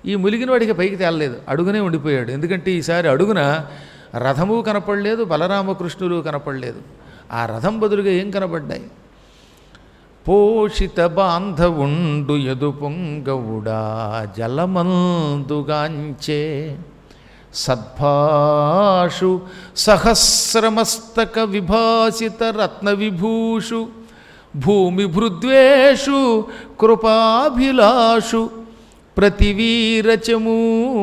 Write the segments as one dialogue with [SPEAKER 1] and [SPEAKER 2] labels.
[SPEAKER 1] ఈ ములిగిన వాడికి పైకి తేలలేదు, అడుగునే ఉండిపోయాడు. ఎందుకంటే ఈసారి అడుగున రథము కనపడలేదు, బలరామకృష్ణులు కనపడలేదు. ఆ రథం బదులుగా ఏం కనపడ్డాయి? పోషిత బాంధవుండు యదు పొంగవుడా జలమందుగాంచే సద్భాషు సహస్రమస్తక విభాసిత రత్న విభూషు భూమి భృద్వేషు కృపాభిలాషు ప్రతివీరచమూ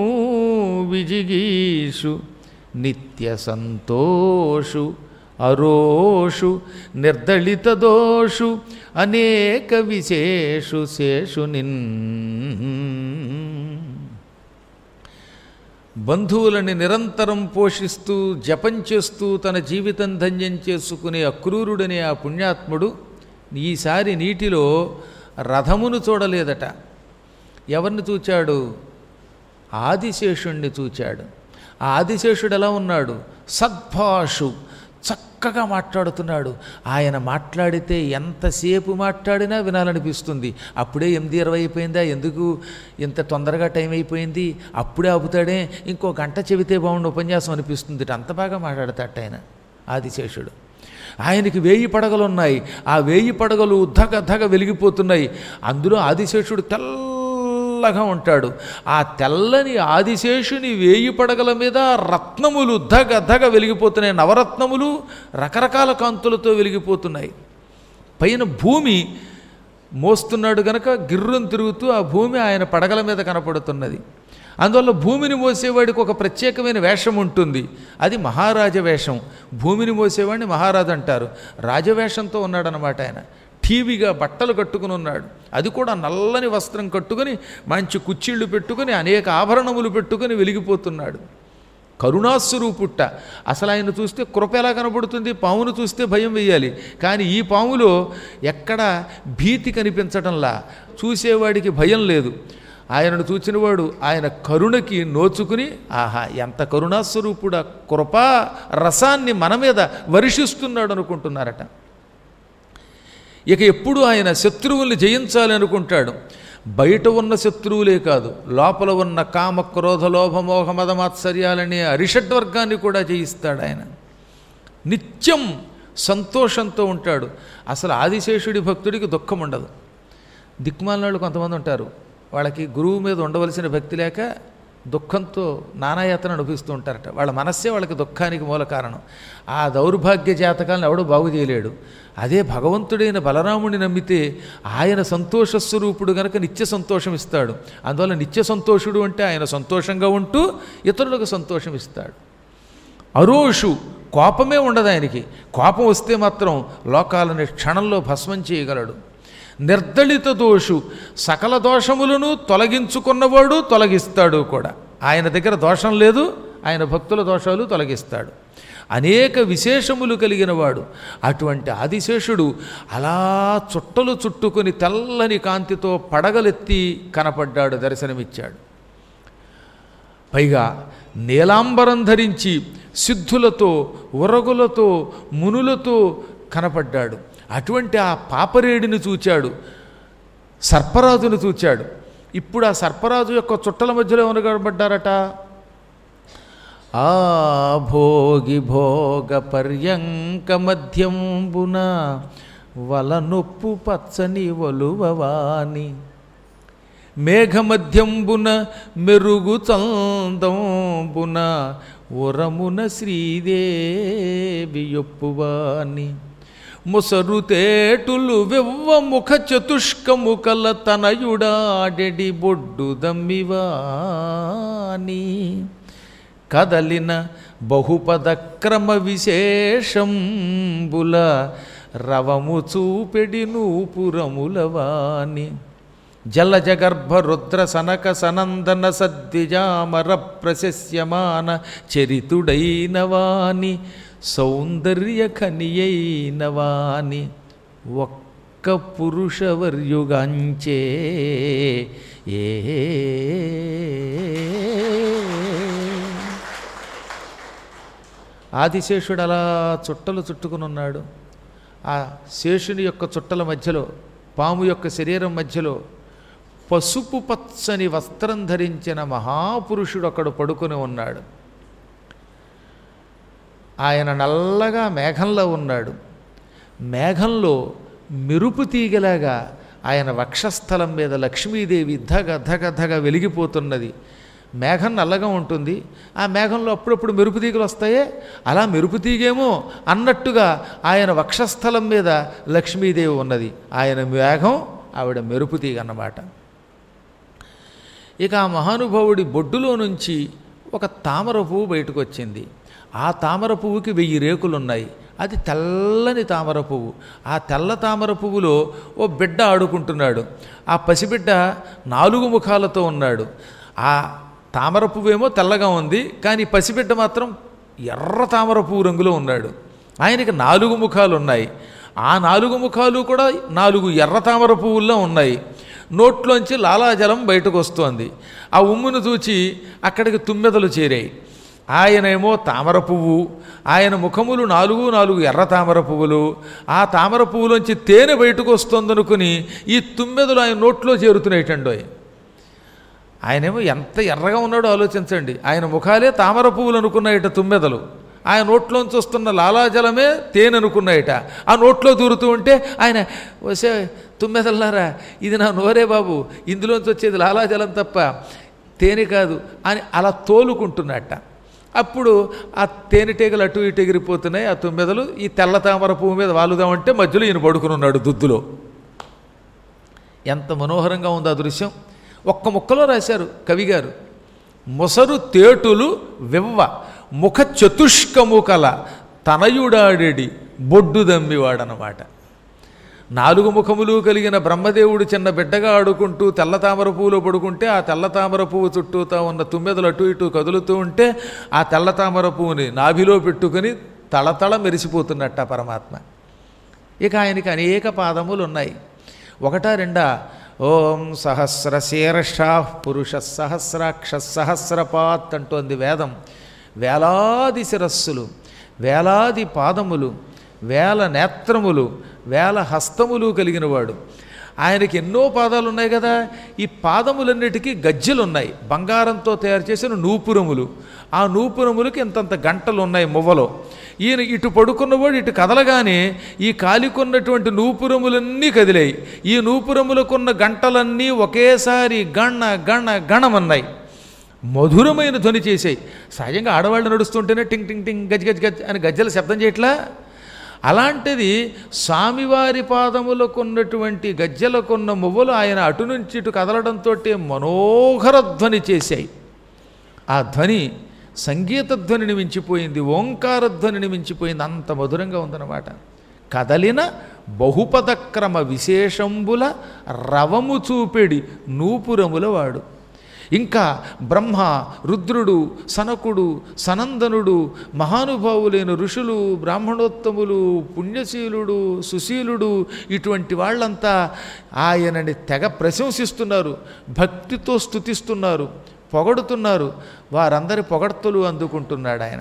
[SPEAKER 1] విజిగీషు నిత్య సంతోషు అరోషు నిర్దళిత దోషు అనేక విశేషు శేషునిన్. బంధువులని నిరంతరం పోషిస్తూ జపం చేస్తూ తన జీవితం ధన్యం చేసుకునే అక్రూరుడనే ఆ పుణ్యాత్ముడు ఈసారి నీటిలో రథమును చూడలేదట. ఎవరిని చూచాడు? ఆదిశేషుణ్ణి చూచాడు. ఆ ఆదిశేషుడు ఎలా ఉన్నాడు? సద్భాషు, చక్కగా మాట్లాడుతున్నాడు. ఆయన మాట్లాడితే ఎంతసేపు మాట్లాడినా వినాలనిపిస్తుంది. అప్పుడే 8:20 అయిపోయిందా, ఎందుకు ఇంత తొందరగా టైం అయిపోయింది, అప్పుడే ఆపుతాడే, ఇంకో గంట చెబితే బాగుండు ఉపన్యాసం అనిపిస్తుంది. అంత బాగా మాట్లాడతాట ఆయన ఆదిశేషుడు. ఆయనకి 1000 పడగలు ఉన్నాయి. ఆ 1000 పడగలు ధగ ధగ వెలిగిపోతున్నాయి. అందులో ఆదిశేషుడు తెల్లగా ఉంటాడు. ఆ తెల్లని ఆదిశేషుని 1000 పడగల మీద రత్నములు ధగ ధగ వెలిగిపోతున్నాయి. నవరత్నములు రకరకాల కాంతులతో వెలిగిపోతున్నాయి. పైన భూమి మోస్తున్నాడు గనక గిర్రం తిరుగుతూ ఆ భూమి ఆయన పడగల మీద కనపడుతున్నది. అందువల్ల భూమిని మోసేవాడికి ఒక ప్రత్యేకమైన వేషం ఉంటుంది. అది మహారాజ వేషం. భూమిని మోసేవాడిని మహారాజు అంటారు. రాజవేషంతో ఉన్నాడనమాట ఆయన. ఠీవిగా బట్టలు కట్టుకుని ఉన్నాడు. అది కూడా నల్లని వస్త్రం కట్టుకుని మంచి కుచ్చిళ్ళు పెట్టుకుని అనేక ఆభరణములు పెట్టుకుని వెలిగిపోతున్నాడు. కరుణాస్వరూపుట్ట. అసలు ఆయన చూస్తే కృప ఎలా కనబడుతుంది? పామును చూస్తే భయం వేయాలి, కానీ ఈ పాములో ఎక్కడ భీతి కనిపించడంలా, చూసేవాడికి భయం లేదు. ఆయనను చూచినవాడు ఆయన కరుణకి నోచుకుని, ఆహా ఎంత కరుణాస్వరూపుడు, కృపా రసాన్ని మన మీద వర్షిస్తున్నాడు అనుకుంటున్నారట. ఇక ఎప్పుడు ఆయన శత్రువుల్ని జయించాలి అనుకుంటాడు. బయట ఉన్న శత్రువులే కాదు, లోపల ఉన్న కామ క్రోధ లోభ మోహ మద మాత్సర్యాలనే అరిషడ్వర్గాన్ని కూడా జయిస్తాడు ఆయన. నిత్యం సంతోషంతో ఉంటాడు. అసలు ఆదిశేషుడి భక్తుడికి దుఃఖం ఉండదు. దిక్కుమాలిన వాళ్ళు కొంతమంది ఉంటారు, వాళ్ళకి గురువు మీద ఉండవలసిన భక్తి లేక దుఃఖంతో నానాయాతన అనుభవిస్తూ ఉంటారట. వాళ్ళ మనస్సే వాళ్ళకి దుఃఖానికి మూల కారణం. ఆ దౌర్భాగ్య జాతకాలను ఎవడూ బాగు చేయలేడు. అదే భగవంతుడైన బలరాముడిని నమ్మితే ఆయన సంతోషస్వరూపుడు గనక నిత్య సంతోషం ఇస్తాడు. అందువల్ల నిత్య సంతోషుడు అంటే ఆయన సంతోషంగా ఉంటూ ఇతరులకు సంతోషం ఇస్తాడు. అరోషు, కోపమే ఉండదు ఆయనకి. కోపం వస్తే మాత్రం లోకాలని క్షణంలో భస్మం చేయగలడు. నిర్దళిత దోషు, సకల దోషములను తొలగించుకున్నవాడు, తొలగిస్తాడు కూడా. ఆయన దగ్గర దోషం లేదు, ఆయన భక్తుల దోషాలు తొలగిస్తాడు. అనేక విశేషములు కలిగిన వాడు. అటువంటి ఆదిశేషుడు అలా చుట్టలు చుట్టుకొని తెల్లని కాంతితో పడగలెత్తి కనపడ్డాడు, దర్శనమిచ్చాడు. పైగా నీలాంబరం ధరించి సిద్ధులతో ఉరగులతో మునులతో కనపడ్డాడు. అటువంటి ఆ పాపరేడిని చూచాడు, సర్పరాజును చూచాడు. ఇప్పుడు ఆ సర్పరాజు యొక్క చుట్టల మధ్యలో ఎవరు కనబడ్డారట? ఆ భోగి భోగ పర్యంక మధ్యంబున వలనొప్పు పచ్చని వలువవాని మేఘమధ్యంబున మెరుగు చందంబున ఉరమున శ్రీదేవి యొప్పువాని ముసరు తేటులు వెవ్వ ముఖ చతుష్కముకల తనయుడాడెడి బొడ్డు దమ్మివాని కదలిన బహుపద క్రమ విశేషంబుల రవము చూపెడి నూపురములవాని జలజగర్భ రుద్ర సనక సనందన సద్విజామర ప్రశస్యమాన చరితుడైన వాని సౌందర్య ఖనియైన వాని ఒక్క పురుషవర్యుగాంచే ఏ ఆదిశేషుడు అలా చుట్టలు చుట్టుకుని ఉన్నాడు. ఆ శేషుని యొక్క చుట్టల మధ్యలో, పాము యొక్క శరీరం మధ్యలో పసుపు పచ్చని వస్త్రం ధరించిన మహాపురుషుడు అక్కడ పడుకొని ఉన్నాడు. ఆయన నల్లగా మేఘంలో ఉన్నాడు. మేఘంలో మెరుపు తీగలాగా ఆయన వక్షస్థలం మీద లక్ష్మీదేవి ధగ ధగ ధగ వెలిగిపోతున్నది. మేఘం నల్లగా ఉంటుంది, ఆ మేఘంలో అప్పుడప్పుడు మెరుపు తీగలు వస్తాయే, అలా మెరుపు తీగేమో అన్నట్టుగా ఆయన వక్షస్థలం మీద లక్ష్మీదేవి ఉన్నది. ఆయన మేఘం, ఆవిడ మెరుపు తీగ అన్నమాట. ఇక ఆ మహానుభావుడి బొడ్డులో నుంచి ఒక తామర పువ్వు బయటకు వచ్చింది. ఆ తామర పువ్వుకి 1000 రేకులున్నాయి. అది తెల్లని తామర పువ్వు. ఆ తెల్ల తామర పువ్వులో ఓ బిడ్డ ఆడుకుంటున్నాడు. ఆ పసిబిడ్డ 4 ముఖాలతో ఉన్నాడు. ఆ తామర పువ్వేమో తెల్లగా ఉంది, కానీ పసిబిడ్డ మాత్రం ఎర్ర తామర పువ్వు రంగులో ఉన్నాడు. ఆయనకి 4 ముఖాలు ఉన్నాయి. ఆ 4 ముఖాలు కూడా 4 ఎర్ర తామర పువ్వుల్లో ఉన్నాయి. నోట్లోంచి లాలాజలం బయటకు వస్తోంది. ఆ ఉమ్మును చూచి అక్కడికి తుమ్మెదలు చేరాయి. ఆయనేమో తామర పువ్వు, ఆయన ముఖములు 4 ఎర్ర తామర పువ్వులు. ఆ తామర పువ్వులోంచి తేనె బయటకు వస్తుందనుకుని ఈ తుమ్మెదలు ఆయన నోట్లో చేరుతున్నాయిటండోయ్. ఆయనేమో ఎంత ఎర్రగా ఉన్నాడో ఆలోచించండి. ఆయన ముఖాలే తామర పువ్వులు అనుకున్నాయిట తుమ్మెదలు. ఆయన నోట్లోంచి వస్తున్న లాలాజలమే తేనె అనుకున్నాయిట. ఆ నోట్లో దూరుతూ ఉంటే ఆయన వసే తుమ్మెదల్లారా, ఇది నా నోరే బాబు, ఇందులోంచి వచ్చేది లాలాజలం తప్ప తేనె కాదు అని అలా తోలుకుంటున్నట్ట. అప్పుడు ఆ తేనెటీగలు అటు ఇటు ఎగిరిపోతున్నాయి. ఆ తుమ్మెదలు ఈ తెల్ల తామర పువ్వు మీద వాలుదామంటే మధ్యలో ఈయన పడుకుని ఉన్నాడు దుద్దులో. ఎంత మనోహరంగా ఉంది ఆ దృశ్యం. ఒక్క ముక్కలో రాశారు కవిగారు. మొసరు తేటులు వివ్వ ముఖ చతుష్కము కల తనయుడాడెడి బొడ్డు దమ్మివాడనమాట. 4 ముఖములు కలిగిన బ్రహ్మదేవుడు చిన్న బిడ్డగా ఆడుకుంటూ తెల్ల తామర పువ్వులో పడుకుంటే, ఆ తెల్ల తామర పువ్వు చుట్టూతా ఉన్న తుమ్మెదలు అటు ఇటు కదులుతూ ఉంటే, ఆ తెల్ల తామర పువ్వుని నాభిలో పెట్టుకుని తళతళ మెరిసిపోతున్నట్ట పరమాత్మ. ఇక ఆయనకి అనేక పాదములు ఉన్నాయి. 1 2 ఓం సహస్రశీర్ష పురుష సహస్రాక్ష సహస్రపాత్ అంటోంది వేదం. వేలాది శిరస్సులు, వేలాది పాదములు, వేల నేత్రములు, వేల హస్తములు కలిగినవాడు. ఆయనకి ఎన్నో పాదాలు ఉన్నాయి కదా. ఈ పాదములన్నిటికీ గజ్జెలున్నాయి, బంగారంతో తయారు చేసిన నూపురములు. ఆ నూపురములకి ఇంతంత గంటలు ఉన్నాయి మువ్వలో. ఈయన ఇటు పడుకున్నవాడు ఇటు కదలగానే ఈ కాలికున్నటువంటి నూపురములన్నీ కదిలాయి. ఈ నూపురములకున్న గంటలన్నీ ఒకేసారి గణ గణ గణమన్నాయి. మధురమైన ధ్వని చేసాయి. సహజంగా ఆడవాళ్ళు నడుస్తుంటేనే టింగ్ టింగ్ టింగ్ గజ్ గజ్ గజ్ అని గజ్జల శబ్దం చేయట్లా. అలాంటిది స్వామివారి పాదములకున్నటువంటి గజ్జలకున్న మువ్వలు ఆయన అటు నుంచి ఇటు కదలడంతో మనోహర ధ్వని చేశాయి. ఆ ధ్వని సంగీత ధ్వనిని మించిపోయింది, ఓంకార ధ్వనిని మించిపోయింది. అంత మధురంగా ఉందన్నమాట. కదలిన బహుపదక్రమ విశేషంబుల రవము చూపెడి నూపురముల వాడు. ఇంకా బ్రహ్మ, రుద్రుడు, సనకుడు, సనందనుడు, మహానుభావులైన ఋషులు, బ్రాహ్మణోత్తములు, పుణ్యశీలుడు, సుశీలుడు, ఇటువంటి వాళ్ళంతా ఆయనని తెగ ప్రశంసిస్తున్నారు, భక్తితో స్తుతిస్తున్నారు, పొగడుతున్నారు. వారందరి పొగడ్తలు అందుకుంటున్నాడు ఆయన.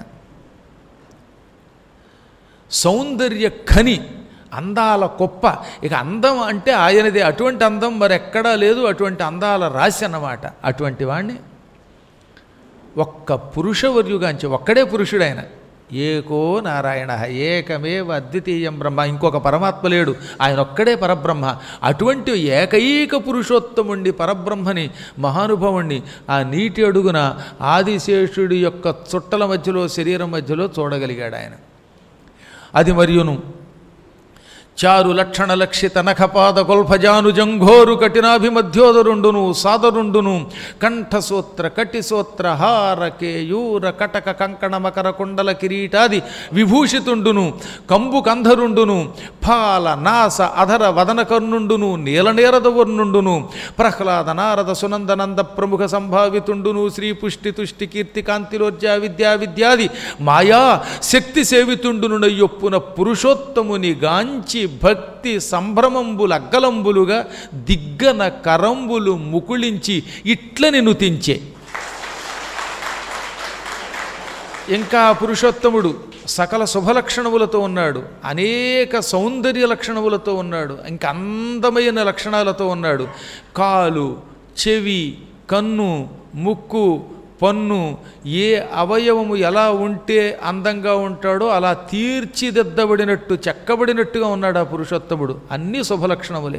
[SPEAKER 1] సౌందర్య ఖని, అందాల కుప్ప. ఇక అందం అంటే ఆయనదే. అటువంటి అందం మరెక్కడా లేదు. అటువంటి అందాల రాశి అన్నమాట. అటువంటి వాణ్ణి ఒక్క పురుషవర్యుగాంచి, ఒక్కడే పురుషుడు ఆయన. ఏకో నారాయణ ఏకమేవ అద్వితీయం బ్రహ్మ. ఇంకొక పరమాత్మ లేడు, ఆయన ఒక్కడే పరబ్రహ్మ. అటువంటి ఏకైక పురుషోత్తముండి పరబ్రహ్మని, మహానుభావుణ్ణి ఆ నీటి అడుగున ఆదిశేషుడి యొక్క చుట్టల మధ్యలో, శరీరం మధ్యలో చూడగలిగాడు ఆయన. అది మరియును చారు లక్షణ లక్షిత నఖపాద గొల్ఫజాను జంఘోరు కఠినాభిమధ్యోదరుండును సాదరుండును కంఠసూత్ర కటిసూత్ర హార కేయూర కటక కంకణ మకర కుండల కిరీటాది విభూషితుండును కంబు కంధరుండును ఫాల నాస అధర వదన కర్ణుండును నీలనేరద వర్ణుండును ప్రహ్లాద నారద సునందనంద ప్రముఖ సంభావితుండును శ్రీ పుష్టి తుష్టి కీర్తి కాంతిలోర్జా విద్యా విద్యాది మాయా శక్తి సేవితుండును నయ్యొప్పున పురుషోత్తముని గాంచి భక్తి సంభ్రమంబులు అగ్గలంబులుగా దిగ్గన కరంబులు ముకుళించి ఇట్లని నుతించే. ఇంకా పురుషోత్తముడు సకల శుభలక్షణములతో ఉన్నాడు, అనేక సౌందర్య లక్షణములతో ఉన్నాడు, ఇంకా అందమైన లక్షణాలతో ఉన్నాడు. కాలు చెవి, కన్ను, ముక్కు, పన్ను, ఏ అవయవము ఎలా ఉంటే అందంగా ఉంటాడో అలా తీర్చిదిద్దబడినట్టు చెక్కబడినట్టుగా ఉన్నాడు ఆ పురుషోత్తముడు. అన్నీ శుభలక్షణములే.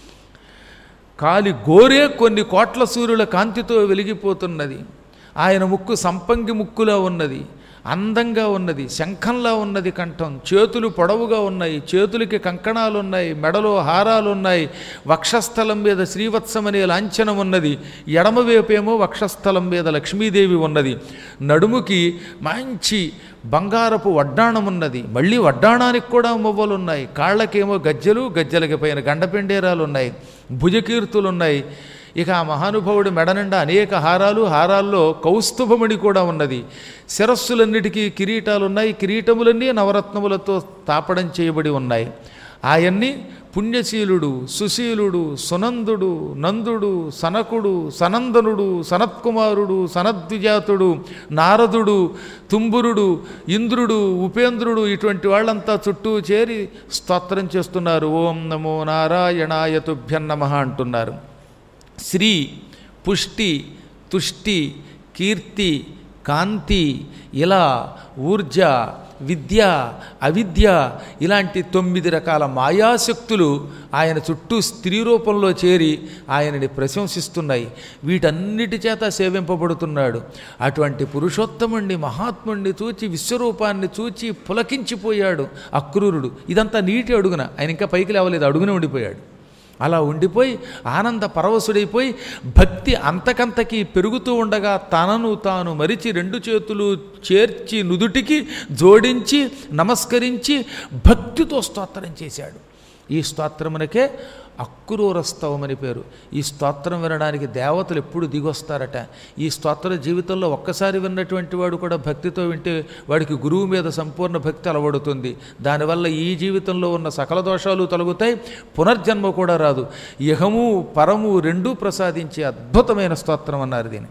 [SPEAKER 1] కాలి గోరే కొన్ని కోట్ల సూర్యుల కాంతితో వెలిగిపోతున్నది. ఆయన ముక్కు సంపంగి ముక్కులా ఉన్నది, అందంగా ఉన్నది, శంఖంలా ఉన్నది కంఠం. చేతులు పొడవుగా ఉన్నాయి, చేతులకి కంకణాలు ఉన్నాయి, మెడలో హారాలు ఉన్నాయి. వక్షస్థలం మీద శ్రీవత్సం అనే లాంఛనం ఉన్నది. ఎడమవైపేమో వక్షస్థలం మీద లక్ష్మీదేవి ఉన్నది. నడుముకి మంచి బంగారపు వడ్డాణం ఉన్నది. మళ్ళీ వడ్డాణానికి కూడా మువ్వలు ఉన్నాయి. కాళ్ళకేమో గజ్జెలు, గజ్జెలకి పైన గండపెండేరాలు ఉన్నాయి. భుజకీర్తులున్నాయి. ఇక ఆ మహానుభావుడి మెడ నిండా అనేక హారాలు, హారాల్లో కౌస్తుభమణి కూడా ఉన్నది. శిరస్సులన్నిటికీ కిరీటాలున్నాయి. కిరీటములన్నీ నవరత్నములతో తాపడం చేయబడి ఉన్నాయి. ఆయన్ని పుణ్యశీలుడు, సుశీలుడు, సునందుడు, నందుడు, సనకుడు, సనందనుడు, సనత్కుమారుడు, సనద్విజాతుడు, నారదుడు, తుంబురుడు, ఇంద్రుడు, ఉపేంద్రుడు ఇటువంటి వాళ్ళంతా చుట్టూ చేరి స్తోత్రం చేస్తున్నారు. ఓం నమో నారాయణాయ తుభ్యం నమః అంటున్నారు. శ్రీ, పుష్టి, తుష్టి, కీర్తి, కాంతి, ఇలా ఊర్జ, విద్య, అవిద్య ఇలాంటి 9 రకాల మాయాశక్తులు ఆయన చుట్టూ స్త్రీ రూపంలో చేరి ఆయనని ప్రశంసిస్తున్నాయి. వీటన్నిటి చేత సేవింపబడుతున్నాడు. అటువంటి పురుషోత్తముణ్ణి, మహాత్ముణ్ణి చూచి, విశ్వరూపాన్ని చూచి పులకించిపోయాడు అక్రూరుడు. ఇదంతా నీటి అడుగున, ఆయన ఇంకా పైకి లేవలేదు, అడుగునే ఉండిపోయాడు. అలా ఉండిపోయి ఆనంద పరవశుడైపోయి భక్తి అంతకంతకీ పెరుగుతూ ఉండగా తనను తాను మరిచి 2 చేతులు చేర్చి నుదుటికి జోడించి నమస్కరించి భక్తితో స్తోత్రం చేశాడు. ఈ స్తోత్రమునకే అక్రూరస్తవమని పేరు. ఈ స్తోత్రం వినడానికి దేవతలు ఎప్పుడు దిగొస్తారట. ఈ స్తోత్ర జీవితంలో ఒక్కసారి విన్నటువంటి వాడు కూడా భక్తితో వింటే వాడికి గురువు మీద సంపూర్ణ భక్తి అలవడుతుంది. దానివల్ల ఈ జీవితంలో ఉన్న సకల దోషాలు తొలగుతాయి, పునర్జన్మ కూడా రాదు. ఇహము పరము రెండూ ప్రసాదించే అద్భుతమైన స్తోత్రం అన్నారు దీన్ని.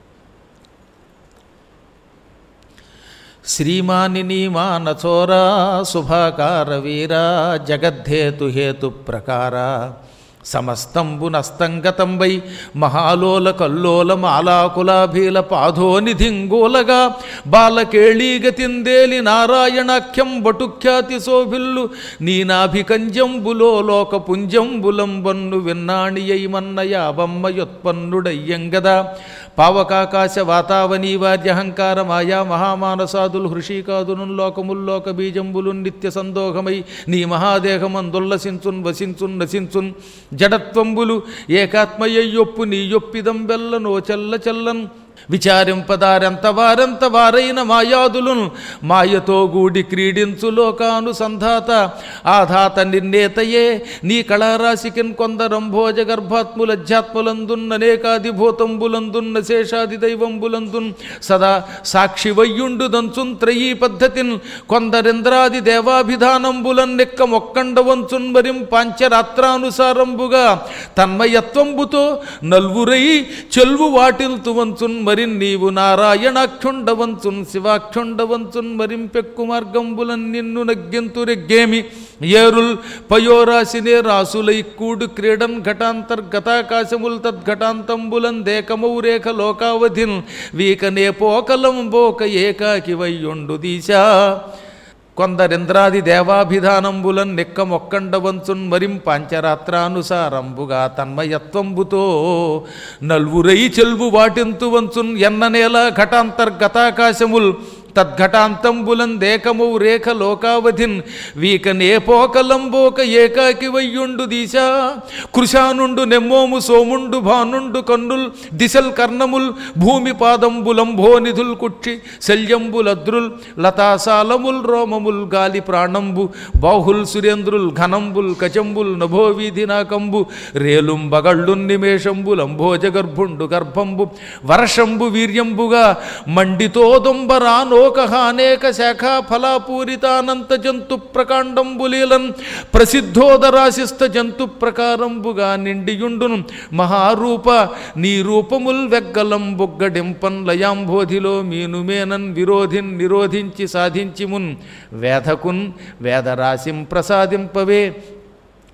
[SPEAKER 1] శ్రీమానిని మానచోరా శుభాకార వీరా జగద్ధేతు హేతు ప్రకార సమస్తంబు నస్తంగతం వై మహాలోల కల్లోల మాలాకులాభీల పాధోనిధింగోలగా బాలకేళీగతిందేలి నారాయణాఖ్యం బటుఖ్యాతి శోభిల్లు నీనాభికంజంబులో లోక పుంజంబులంబన్ను విన్నాణియై మన్నయాబమ్మ యొత్పన్నుడయ్యంగదా పావకాకాశ వాతావనీవార్యహంకార మాయా మహామానసాదులు హృషీకాదును లోకముల్లోక బీజంబులు నిత్య సందోహమై నీ మహాదేహమందుల్లసించున్ వసించున్ నశించున్ జడత్వంబులు ఏకాత్మయ్యొప్పు నీ యొప్పిదం వెల్ల నోచెల్ల చెల్లన్ విచారింపదారెంత వారెంత వారైన మాయాదులును మాయతో గూడి క్రీడించు లోకానుసంధాత ఆధాత నిర్ణేతయే నీ కళారాశికిన్ కొందరంభోజ గర్భాత్ములధ్యాత్ములందున్ననేకాదిభూతంబులందున్న శేషాది దైవంబులందున్ సదా సాక్షి వయ్యుండు దంచున్ త్రయీ పద్ధతిన్ కొందరింద్రాది దేవాభిధానంబులన్ నెక్క మొక్కండవంచున్ మరిం పాంచరాత్రానుసారంబుగా తన్మయత్వంబుతో నల్వురై చెల్వు వాటిల్తువంచున్ మరిన్ నీవు నారాయణాక్షుండవంచున్ శివాక్షుండవంచున్ మరింపెక్కు మార్గంబులన్ నిన్ను నగ్గెంతురెగ్గేమి ఏరుల్ పయోరాశినే రాసులై కూడు క్రీడన్ ఘటాంతర్గతాకాశముల్ తద్ఘటాంతంబులన్ దేకమౌరేఖ లోకావధిన్ వీకనే పోకలం బోక ఏకాకి వయ్యుండు దీశా కొందరింద్రాది దేవాభిధానంబులన్ నెక్క మొక్కండవంచున్ మరిం పాంచరాత్రానుసారంబుగా తన్మయత్వంబుతో నల్వురై చెల్వు వాటింతువంచున్ ఎన్ననేల ఘటాంతర్గతాకాశముల్ తద్ఘటాంతంబులం దేకమౌ రేఖ లోకావధిన్ వీకనే పోకలంబోక ఏకాకి వయ్యుండు దీశా కృషానుండు నెమ్మోము సోముండు భానుండు కన్నుల్ దిశల్ కర్ణముల్ భూమి పాదంబులంభోనిధుల్ కుక్షి శల్యంబులద్రుల్ లతాసాలముల్ రోమముల్ గాలి ప్రాణంబు బాహుల్ సురేంద్రుల్ ఘనంబుల్ కచంబుల్ నభోవీధి నాకంబు రేలుం బగళ్ళున్ నిమేషంబులంభోజ గర్భుండు గర్భంబు వర్షంబు వీర్యంబుగా మండితోదొంబరానో అనేక శాఖా ఫలాపూరితానంత జంతు ప్రకాండంబులీలన్ ప్రసిద్ధోదరాశిస్త జంతు ప్రకారంబుగా నిండియుండును మహారూప నీ రూపముల్ వెగ్గలం బొగ్గడింపన్ లయాంబోధిలో మీనుమేనన్ విరోధిన్ నిరోధించి సాధించి మున్ వేదకున్ వేదరాశిం ప్రసాదింపవే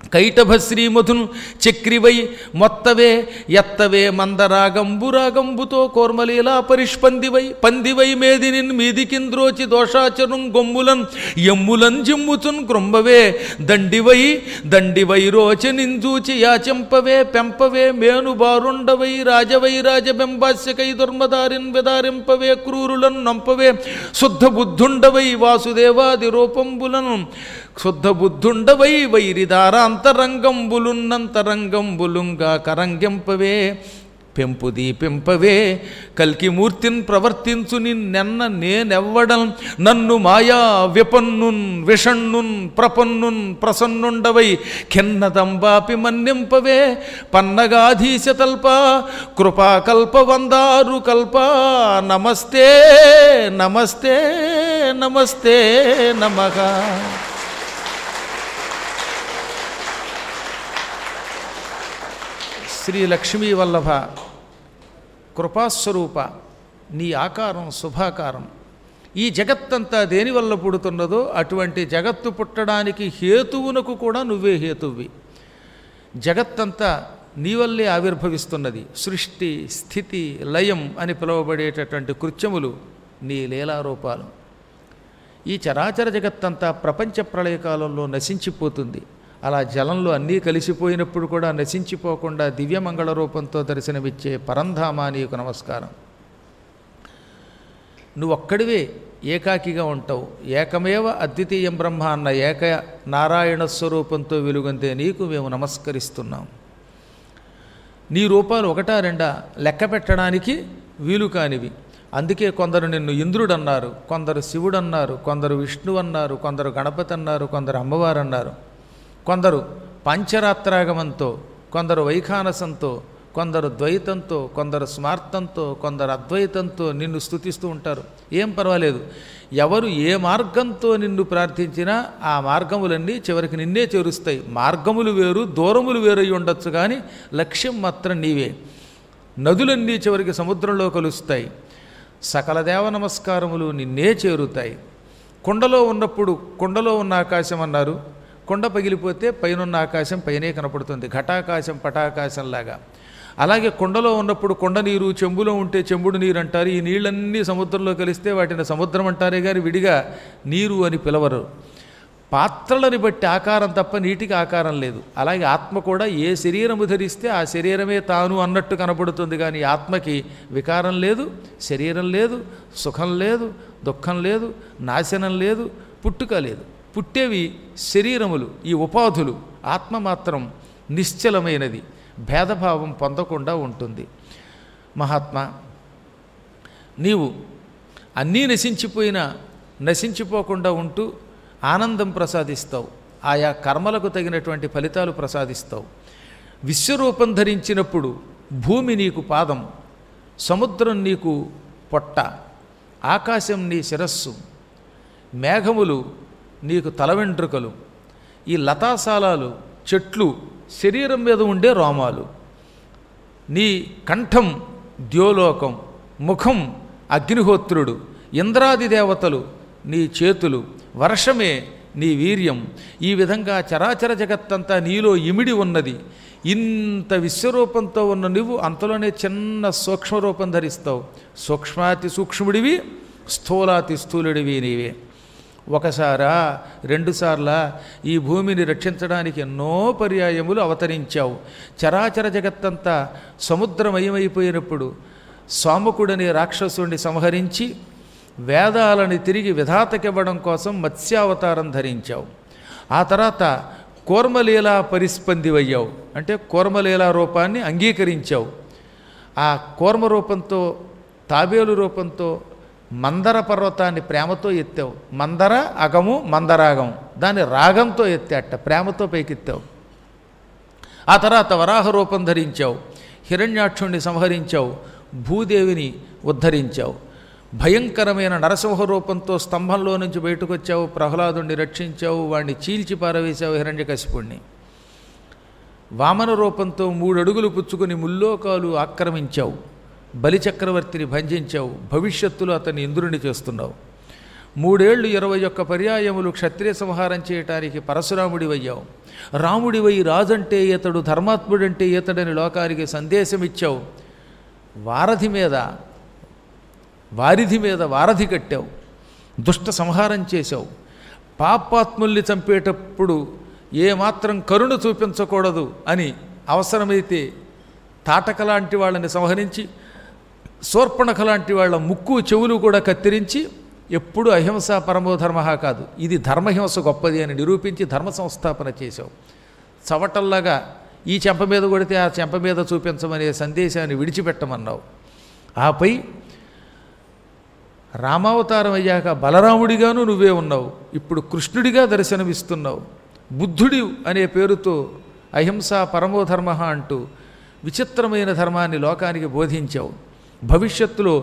[SPEAKER 1] కైటభశ్రీమధున్ చక్రివై మొత్తవే ఎత్తవే మందరాగంబురాగంబుతో కోర్మలీలా పరిష్పందివై పందివై మేదినిన్ మీదికింద్రోచి దోషాచరుం గొమ్ములన్ ఎమ్ములన్ జిమ్ముచున్ కృంభవే దండివై రోచనింజూచి యాచెంపవే పెంపవే మేనుబారుండవై రాజబెంబాస్యకై దుర్మదారిన్ విదారింపవే క్రూరులన్ నంపవే శుద్ధ బుద్ధుండవై వాసుదేవాది రూపంబులను శుద్ధ బుద్ధుండవై వైరిదారాంతరంగంబులున్నంతరంగంబులుంగా కరంగెంపవే పెంపవే కల్కిమూర్తిన్ ప్రవర్తించు నిన్నెన్న నేనెవ్వడం నన్ను మాయా విపన్నున్ విషణ్ణున్ ప్రపన్నున్ ప్రసన్నుండవై ఖిన్నదంబాపి మన్నింపవే పన్నగాధీశతల్ప కృపాకల్ప వందారు కల్ప నమస్తే నమస్తే నమస్తే నమః. శ్రీ లక్ష్మీ వల్లభ కృపాస్వరూప, నీ ఆకారం శుభాకారం. ఈ జగత్తంతా దేనివల్ల పుడుతున్నదో అటువంటి జగత్తు పుట్టడానికి హేతువునకు కూడా నువ్వే హేతువి. జగత్తంతా నీ వల్లే ఆవిర్భవిస్తున్నది. సృష్టి స్థితి లయం అని పిలువబడేటటువంటి కృత్యములు నీ లీలారూపాలు. ఈ చరాచర జగత్తంతా ప్రపంచ ప్రళయకాలంలో నశించిపోతుంది. అలా జలంలో అన్నీ కలిసిపోయినప్పుడు కూడా నశించిపోకుండా దివ్యమంగళ రూపంతో దర్శనమిచ్చే పరంధామా నీకు నమస్కారం. నువ్వు ఒక్కడివే ఏకాకిగా ఉంటావు. ఏకమేవ అద్వితీయం బ్రహ్మ అన్న ఏక నారాయణ స్వరూపంతో వెలుగొందే నీకు మేము నమస్కరిస్తున్నాం. నీ రూపాలు ఒకటా రెండా లెక్క పెట్టడానికి వీలు కానివి. అందుకే కొందరు నిన్ను ఇంద్రుడు అన్నారు, కొందరు శివుడు అన్నారు, కొందరు విష్ణువు అన్నారు, కొందరు గణపతి అన్నారు, కొందరు అమ్మవారు అన్నారు. కొందరు పంచరాత్రాగమంతో, కొందరు వైఖానసంతో, కొందరు ద్వైతంతో, కొందరు స్మార్తంతో, కొందరు అద్వైతంతో నిన్ను స్తుతిస్తూ ఉంటారు. ఏం పర్వాలేదు. ఎవరు ఏ మార్గంతో నిన్ను ప్రార్థించినా ఆ మార్గములన్నీ చివరికి నిన్నే చేరుస్తాయి. మార్గములు వేరు, దూరములు వేరై ఉండొచ్చు, కానీ లక్ష్యం మాత్రం నీవే. నదులన్నీ చివరికి సముద్రంలో కలుస్తాయి. సకల దేవ నమస్కారములు నిన్నే చేరుతాయి. కుండలో ఉన్నప్పుడు కుండలో ఉన్న ఆకాశం అన్నారు. కొండ పగిలిపోతే పైనున్న ఆకాశం పైనే కనపడుతుంది, ఘటాకాశం పటాకాశంలాగా. అలాగే కొండలో ఉన్నప్పుడు కొండ నీరు, చెంబులో ఉంటే చెంబుడు నీరు అంటారు. ఈ నీళ్ళన్నీ సముద్రంలో కలిస్తే వాటిని సముద్రం అంటారే కానీ విడిగా నీరు అని పిలవరు. పాత్రలని బట్టి ఆకారం తప్ప నీటికి ఆకారం లేదు. అలాగే ఆత్మ కూడా ఏ శరీరము ధరిస్తే ఆ శరీరమే తాను అన్నట్టు కనపడుతుంది, కానీ ఆత్మకి వికారం లేదు, శరీరం లేదు, సుఖం లేదు, దుఃఖం లేదు, నాశనం లేదు, పుట్టుక లేదు. పుట్టేవి శరీరములు, ఈ ఉపాధులు. ఆత్మ మాత్రం నిశ్చలమైనది, భేదభావం పొందకుండా ఉంటుంది. మహాత్మా, నీవు అన్నీ నశించిపోకుండా ఉంటూ ఆనందం ప్రసాదిస్తావు. ఆయా కర్మలకు తగినటువంటి ఫలితాలు ప్రసాదిస్తావు. విశ్వరూపం ధరించినప్పుడు భూమి నీకు పాదం, సముద్రం నీకు పొట్ట, ఆకాశం నీ శిరస్సు, మేఘములు నీకు తల వెంట్రుకలు, ఈ లతాశాలాలు చెట్లు శరీరం మీద ఉండే రోమాలు, నీ కంఠం ద్యోలోకం, ముఖం అగ్నిహోత్రుడు, ఇంద్రాది దేవతలు నీ చేతులు, వర్షమే నీ వీర్యం. ఈ విధంగా చరాచర జగత్తంతా నీలో ఇమిడి ఉన్నది. ఇంత విశ్వరూపంతో ఉన్న నువ్వు అంతలోనే చిన్న సూక్ష్మరూపం ధరిస్తావు. సూక్ష్మాతి సూక్ష్ముడివి, స్థూలాతి స్థూలుడివి నీవే. ఒకసారా రెండుసార్లా ఈ భూమిని రక్షించడానికి ఎన్నో పర్యాయములు అవతరించావు. చరాచర జగత్తంతా సముద్రమయమైపోయినప్పుడు సోమకుడనే రాక్షసుడిని సంహరించి వేదాలని తిరిగి విధాతకివ్వడం కోసం మత్స్యావతారం ధరించావు. ఆ తర్వాత కూర్మలీలా పరిస్పందివయ్యావు, అంటే కూర్మలీలా రూపాన్ని అంగీకరించావు. ఆ కూర్మ రూపంతో, తాబేలు రూపంతో మందర పర్వతాన్ని ప్రేమతో ఎత్తావు. మందర అగము మందరాగం, దాన్ని రాగంతో ఎత్తాట, ప్రేమతో పైకెత్తావు. ఆ తర్వాత వరాహ రూపం ధరించావు, హిరణ్యాక్షుణ్ణి సంహరించావు, భూదేవిని ఉద్ధరించావు. భయంకరమైన నరసింహ రూపంతో స్తంభంలో నుంచి బయటకు వచ్చావు, ప్రహ్లాదుని రక్షించావు, వాడిని చీల్చి పారవేశావు హిరణ్యకశిపుణ్ణి. వామన రూపంతో 3 అడుగులు పుచ్చుకొని ముల్లోకాలు ఆక్రమించావు, బలిచక్రవర్తిని భంజించావు, భవిష్యత్తులో అతన్ని ఇంద్రుని చేస్తున్నావు. 3 ఏళ్ళు 21 పర్యాయములు క్షత్రియ సంహారం చేయటానికి పరశురాముడివయ్యావు. రాముడివై రాజంటే ఇతడు, ధర్మాత్ముడంటే ఇతడని లోకానికి సందేశమిచ్చావు. వారిధి మీద వారధి కట్టావు. దుష్ట సంహారం చేశావు. పాపాత్ముల్ని చంపేటప్పుడు ఏమాత్రం కరుణ చూపించకూడదు అని అవసరమైతే తాటక లాంటి వాళ్ళని సంహరించి, శూర్పణఖ లాంటి వాళ్ళ ముక్కు చెవులు కూడా కత్తిరించి, ఎప్పుడు అహింస పరమోధర్మ కాదు, ఇది ధర్మహింస గొప్పది అని నిరూపించి ధర్మ సంస్థాపన చేశావు. చవటల్లాగా ఈ చెంప మీద కొడితే ఆ చెంప మీద చూపించమనే సందేశాన్ని విడిచిపెట్టమన్నావు. ఆపై రామావతారం అయ్యాక బలరాముడిగాను నువ్వే ఉన్నావు. ఇప్పుడు కృష్ణుడిగా దర్శనమిస్తున్నావు. బుద్ధుడి అనే పేరుతో అహింస పరమోధర్మ అంటూ విచిత్రమైన ధర్మాన్ని లోకానికి బోధించావు. భవిష్యత్తులో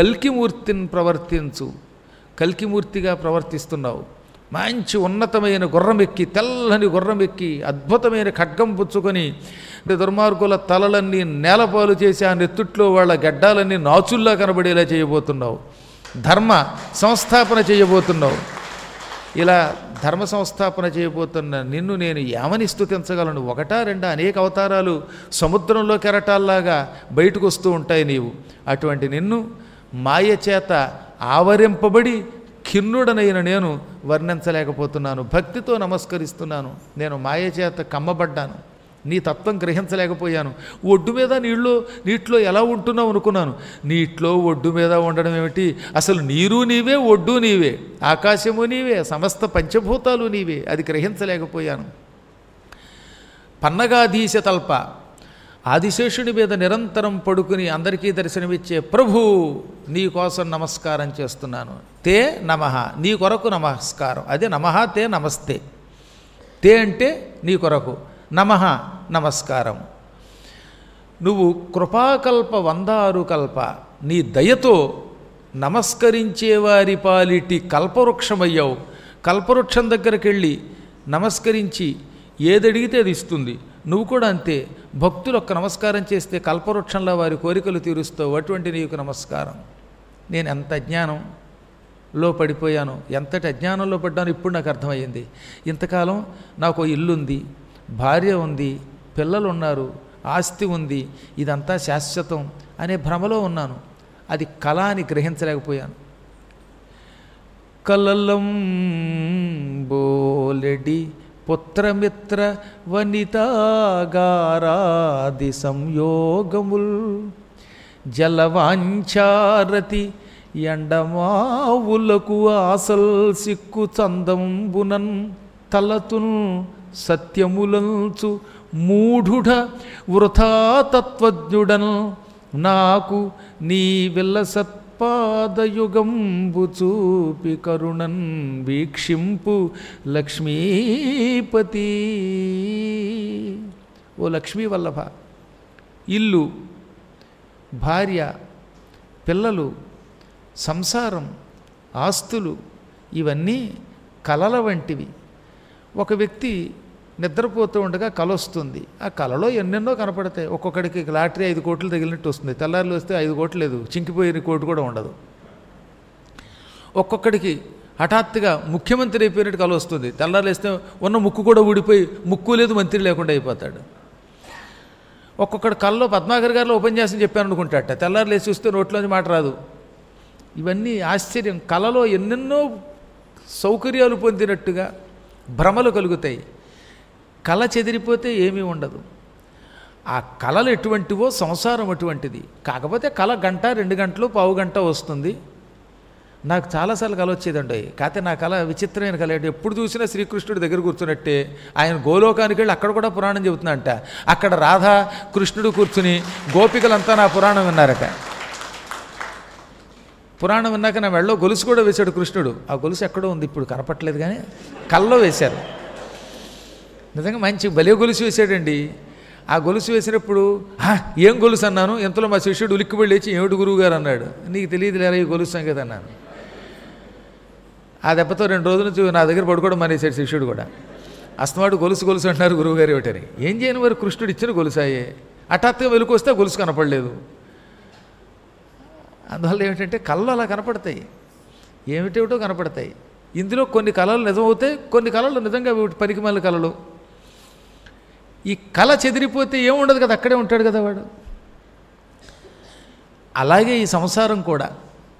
[SPEAKER 1] కల్కిమూర్తిగా ప్రవర్తిస్తున్నావు. మంచి ఉన్నతమైన గుర్రమెక్కి, తెల్లని గుర్రమెక్కి, అద్భుతమైన ఖడ్గం పుచ్చుకొని దుర్మార్గుల తలలన్నీ నేలపాలు చేసి ఆ నెత్తుట్లో వాళ్ళ గడ్డాలన్నీ నాచుల్లా కనబడేలా చేయబోతున్నావు. ధర్మ సంస్థాపన చేయబోతున్నావు. ఇలా ధర్మ సంస్థాపన చేయబోతున్న నిన్ను నేను ఏమని స్తుతించగలను? 1, 2 అనేక అవతారాలు సముద్రంలో కెరటాల్లాగా బయటకు వస్తూ ఉంటాయి. నీవు అటువంటి నిన్ను మాయ చేత ఆవరింపబడి ఖిన్నుడనైన నేను వర్ణించలేకపోతున్నాను. భక్తితో నమస్కరిస్తున్నాను. నేను మాయ చేత కమ్మబడ్డాను. నీ తత్వం గ్రహించలేకపోయాను. ఒడ్డు మీద నీటిలో ఎలా ఉంటున్నావు అనుకున్నాను. నీటిలో ఒడ్డు మీద ఉండడం ఏమిటి? అసలు నీరు నీవే, ఒడ్డు నీవే, ఆకాశము నీవే, సమస్త పంచభూతాలు నీవే. అది గ్రహించలేకపోయాను. పన్నగాధీశ తల్ప, ఆదిశేషుని మీద నిరంతరం పడుకుని అందరికీ దర్శనమిచ్చే ప్రభు, నీ కోసం నమస్కారం చేస్తున్నాను. తే నమః, నీ కొరకు నమస్కారం. అదే నమః తే నమస్తే. తే అంటే నీ కొరకు, నమః నమస్కారం. నువ్వు కృపాకల్ప 106 కల్ప, నీ దయతో నమస్కరించేవారి పాలిటి కల్పవృక్షమయ్యావు. కల్పవృక్షం దగ్గరికి వెళ్ళి నమస్కరించి ఏదడిగితే అది ఇస్తుంది. నువ్వు కూడా అంతే. భక్తులు ఒక్క నమస్కారం చేస్తే కల్పవృక్షంలో వారి కోరికలు తీరుస్తావు. అటువంటి నీకు నమస్కారం. నేను ఎంత అజ్ఞానంలో పడిపోయాను, ఎంతటి అజ్ఞానంలో పడ్డాను ఇప్పుడు నాకు అర్థమయ్యింది. ఇంతకాలం నాకు ఇల్లుంది, భార్య ఉంది, పిల్లలు ఉన్నారు, ఆస్తి ఉంది, ఇదంతా శాశ్వతం అనే భ్రమలో ఉన్నాను. అది కళ అని గ్రహించలేకపోయాను. కలలం బోలెడి పుత్రమిత్ర వనితాగారాది సంయోగముల్ జలవాంఛారతి ఎండమావులకు ఆసల్ సిక్కు చందంబునన్ తలతున్ సత్యములంచు మూఢుడ వృథా తత్వజ్ఞుడన్ నాకు నీ విల్ల సత్పాదయుగంబు చూపి కరుణన్ వీక్షింపు లక్ష్మీపతి. ఓ లక్ష్మీ వల్లభ, ఇల్లు, భార్య, పిల్లలు, సంసారం, ఆస్తులు ఇవన్నీ కలల వంటివి. ఒక వ్యక్తి నిద్రపోతూ ఉండగా కల వస్తుంది. ఆ కలలో ఎన్నెన్నో కనపడతాయి. ఒక్కొక్కడికి లాటరీ 5 కోట్లు తగిలినట్టు వస్తుంది. తెల్లారులు వస్తే 5 కోట్లు లేదు, చింకిపోయిన కోటు కూడా ఉండదు. ఒక్కొక్కడికి హఠాత్తుగా ముఖ్యమంత్రి అయిపోయినట్టు కల వస్తుంది. తెల్లారులు వేస్తే ఉన్న ముక్కు కూడా ఊడిపోయి ముక్కు లేదు, మంత్రి లేకుండా అయిపోతాడు. ఒక్కొక్కడు కల్లో పద్మాకర్ గారిలో ఉపన్యాసం చెప్పాను అనుకుంటాట, తెల్లారులు వేసి చూస్తే నోట్లోంచి మాట రాదు. ఇవన్నీ ఆశ్చర్యం. కలలో ఎన్నెన్నో సౌకర్యాలు పొందినట్టుగా భ్రమలు కలుగుతాయి. కళ చెదిరిపోతే ఏమీ ఉండదు. ఆ కళలు ఎటువంటివో సంసారం అటువంటిది. కాకపోతే కళ 1-2 గంటలు, పావు గంట వస్తుంది. నాకు చాలాసార్లు కళ వచ్చేదండి. కాకపోతే నా కళ విచిత్రమైన కళ ఏంటి, ఎప్పుడు చూసినా శ్రీకృష్ణుడి దగ్గర కూర్చున్నట్టే. ఆయన గోలోకానికి వెళ్ళి అక్కడ కూడా పురాణం చెబుతుందంట. అక్కడ రాధా కృష్ణుడు కూర్చుని గోపికలంతా నా పురాణం విన్నారట. పురాణం విన్నాక నా మెళ్ళలో గొలుసు కూడా వేశాడు కృష్ణుడు. ఆ గొలుసు ఎక్కడో ఉంది, ఇప్పుడు కనపట్లేదు, కానీ కళ్ళలో వేశారు. నిజంగా మంచి భలే గొలుసు వేసాడండి. ఆ గొలుసు వేసినప్పుడు ఏం గొలుసు అన్నాను. ఎంతలో మా శిష్యుడు ఉలిక్కిబడి లేచి ఏమిటి గురువు గారు అన్నాడు. నీకు తెలియదు లేరా ఈ గొలుసు సంగతి అన్నాను. ఆ దెబ్బతో 2 రోజుల నుంచి నా దగ్గర పడుకోవడం మానేశాడు శిష్యుడు కూడా. అస్తమాడు గొలుసు అంటున్నారు గురువుగారు ఏమిటని. ఏం చేయను మరి, కృష్ణుడు ఇచ్చిన గొలుసాయే. హఠాత్తుగా వెలుకొస్తే గొలుసు కనపడలేదు. అందువల్ల ఏమిటంటే కళ్ళు అలా కనపడతాయి. ఏమిటేమిటో కనపడతాయి. ఇందులో కొన్ని కళలు నిజమవుతాయి, కొన్ని కళలు నిజంగా పనికిమాలిన కళలు. ఈ కళ చెదిరిపోతే ఏముండదు కదా, అక్కడే ఉంటాడు కదా వాడు. అలాగే ఈ సంసారం కూడా.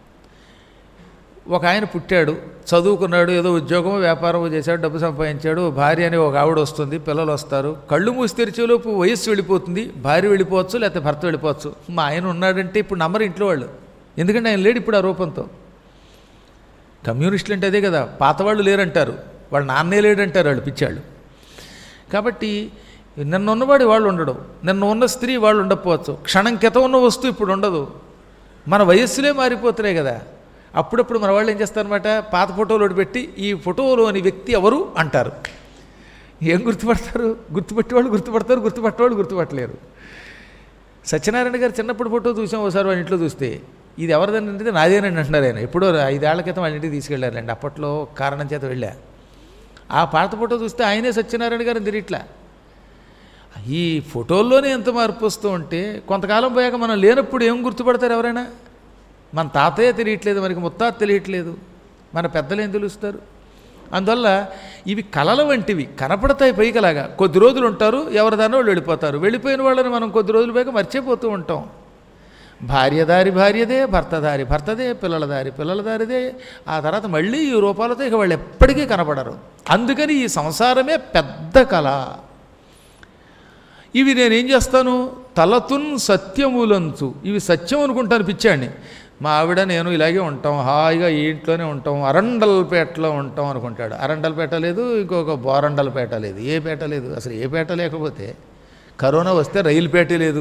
[SPEAKER 1] ఒక ఆయన పుట్టాడు, చదువుకున్నాడు, ఏదో ఉద్యోగమో వ్యాపారమో చేశాడు, డబ్బు సంపాదించాడు, భార్య అని ఒక ఆవిడ వస్తుంది, పిల్లలు వస్తారు. కళ్ళు మూసి తెరిచేలోపు వయస్సు వెళ్ళిపోతుంది, భార్య వెళ్ళిపోవచ్చు, లేకపోతే భర్త వెళ్ళిపోవచ్చు. మా ఆయన ఉన్నాడంటే ఇప్పుడు నమ్మరు ఇంట్లో వాళ్ళు, ఎందుకంటే ఆయన లేడు ఇప్పుడు ఆ రూపంతో. కమ్యూనిస్టులు అంటే అదే కదా, పాతవాళ్ళు లేరంటారు, వాళ్ళ నాన్నే లేడంటారు వాళ్ళు పిచ్చాళ్ళు. కాబట్టి నిన్న ఉన్నవాడు వాళ్ళు ఉండడు, నిన్న ఉన్న స్త్రీ వాళ్ళు ఉండకపోవచ్చు, క్షణం క్రితం ఉన్న వస్తువు ఇప్పుడు ఉండదు. మన వయస్సులే మారిపోతున్నాయి కదా. అప్పుడప్పుడు మన వాళ్ళు ఏం చేస్తారనమాట, పాత ఫోటోలు పెట్టి ఈ ఫోటోలోని వ్యక్తి ఎవరు అంటారు. ఏం గుర్తుపడతారు? గుర్తుపెట్టేవాళ్ళు గుర్తుపడతారు, గుర్తుపట్టేవాళ్ళు గుర్తుపట్టలేరు. సత్యనారాయణ గారు చిన్నప్పుడు ఫోటో చూసాం ఒకసారి వాళ్ళ ఇంట్లో చూస్తే, ఇది ఎవరిదని అంటే నాదేనండి అంటున్నారు ఆయన. ఎప్పుడో 5 ఏళ్ల క్రితం వాళ్ళ ఇంటికి తీసుకెళ్ళారండి, అప్పట్లో కారణం చేత వెళ్ళా. ఆ పాత ఫోటో చూస్తే ఆయనే సత్యనారాయణ గారిని తిరిగిట్లా. ఈ ఫోటోల్లోనే ఎంత మార్పు వస్తూ ఉంటే కొంతకాలం పోయాక మనం లేనప్పుడు ఏం గుర్తుపడతారు ఎవరైనా? మన తాతయ్య తెలియట్లేదు, మనకి ముత్తాత తెలియట్లేదు, మన పెద్దలు ఏం తెలుస్తారు? అందువల్ల ఇవి కళల వంటివి, కనపడతాయి పైకలాగా. కొద్ది రోజులు ఉంటారు, ఎవరిదానో వాళ్ళు వెళ్ళిపోతారు. వెళ్ళిపోయిన వాళ్ళని మనం కొద్ది రోజులు పైగా మర్చిపోతూ ఉంటాం. భార్య దారి భార్యదే, భర్త దారి భర్తదే, పిల్లల దారి పిల్లల దారిదే. ఆ తర్వాత మళ్ళీ ఈ రూపాలతో ఇక వాళ్ళు ఎప్పటికీ కనపడరు. అందుకని ఈ సంసారమే పెద్ద కళ. ఇవి నేనేం చేస్తాను, తలతున్ సత్యములంచు, ఇవి సత్యం అనుకుంటాను పిచ్చాడిని. మా ఆవిడ నేను ఇలాగే ఉంటాం, హాయిగా ఈ ఇంట్లోనే ఉంటాం, అరండల్పేటలో ఉంటాం అనుకుంటాడు. అరండల్పేట లేదు, ఇంకొక బోరండల్పేట లేదు, ఏ పేట లేదు. అసలు ఏ పేట లేకపోతే కరోనా వస్తే రైలు పేటే లేదు,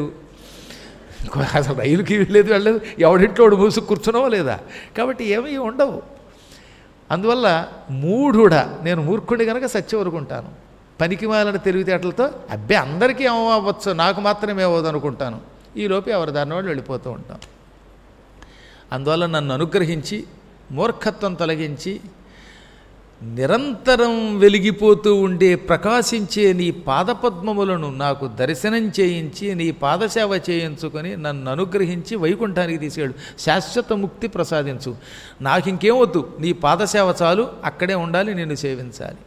[SPEAKER 1] అసలు రైలుకి లేదు, వెళ్ళలేదు, ఎవడింట్లో వాడు మూసుకు కూర్చున్నావో లేదా. కాబట్టి ఏమీ ఉండవు. అందువల్ల మూఢుడా, నేను మూర్ఖుడి కనుక సత్యం అనుకుంటాను. పనికి మాలిన తెలివితేటలతో అబ్బే అందరికీ అవ్వచ్చు, నాకు మాత్రమే అవ్వదు అనుకుంటాను. ఈలోపు ఎవరి దారిన వాళ్ళు వెళ్ళిపోతూ ఉంటాం. అందువల్ల నన్ను అనుగ్రహించి మూర్ఖత్వం తొలగించి నిరంతరం వెలిగిపోతూ ఉండే ప్రకాశించే నీ పాదపద్మములను నాకు దర్శనం చేయించి నీ పాదసేవ చేయించుకొని నన్ను అనుగ్రహించి వైకుంఠానికి తీసుకెళ్ళు, శాశ్వత ముక్తి ప్రసాదించు. నాకు ఇంకేం వద్దు, నీ పాదసేవ చాలు, అక్కడే ఉండాలి, నిన్ను సేవించాలి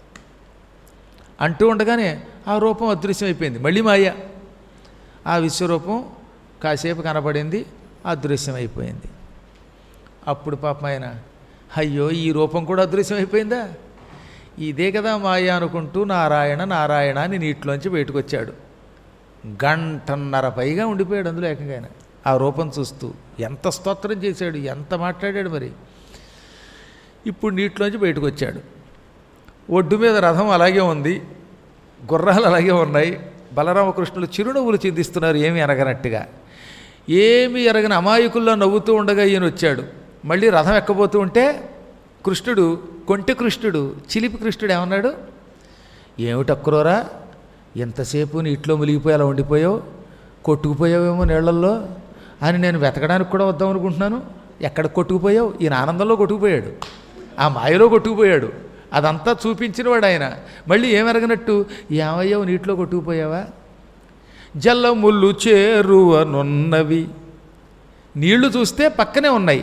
[SPEAKER 1] అంటూ ఉండగానే ఆ రూపం అదృశ్యమైపోయింది. మళ్ళీ మాయ. ఆ విశ్వరూపం కాసేపు కనబడింది, అదృశ్యమైపోయింది. అప్పుడు పాపం ఆయన, అయ్యో ఈ రూపం కూడా అదృశ్యమైపోయిందా, ఇదే కదా మాయ అనుకుంటూ నారాయణ నారాయణ అని నీటిలోంచి బయటకు వచ్చాడు. 1.5 గంట పైగా ఉండిపోయాడు అందులో ఏకంగా ఆయన. ఆ రూపం చూస్తూ ఎంత స్తోత్రం చేశాడు, ఎంత మాట్లాడాడు. మరి ఇప్పుడు నీటిలోంచి బయటకు వచ్చాడు. ఒడ్డు మీద రథం అలాగే ఉంది, గుర్రాలు అలాగే ఉన్నాయి. బలరామకృష్ణులు చిరునవ్వులు చిందిస్తున్నారు ఏమీ ఎరగనట్టుగా. ఏమీ ఎరగని అమాయకుల్లో నవ్వుతూ ఉండగా ఈయన వచ్చాడు. మళ్ళీ రథం ఎక్కబోతూ ఉంటే కృష్ణుడు, కొంటె కృష్ణుడు, చిలిపి కృష్ణుడు ఏమన్నాడు, ఏమిటక్కురోరా ఎంతసేపు నీటిలో మునిగిపోయి అలా ఉండిపోయావు, కొట్టుకుపోయావేమో నీళ్లల్లో అని నేను వెతకడానికి కూడా వద్దాం అనుకుంటున్నాను. ఎక్కడ కొట్టుకుపోయావు? ఈయన ఆనందంలో కొట్టుకుపోయాడు, ఆ మాయలో కొట్టుకుపోయాడు. అదంతా చూపించినవాడు ఆయన. మళ్ళీ ఏమెరగనట్టు, ఏమయ్యావు నీటిలో కొట్టుకుపోయావా? జల్లములు చేరువనున్నవి, నీళ్లు చూస్తే పక్కనే ఉన్నాయి.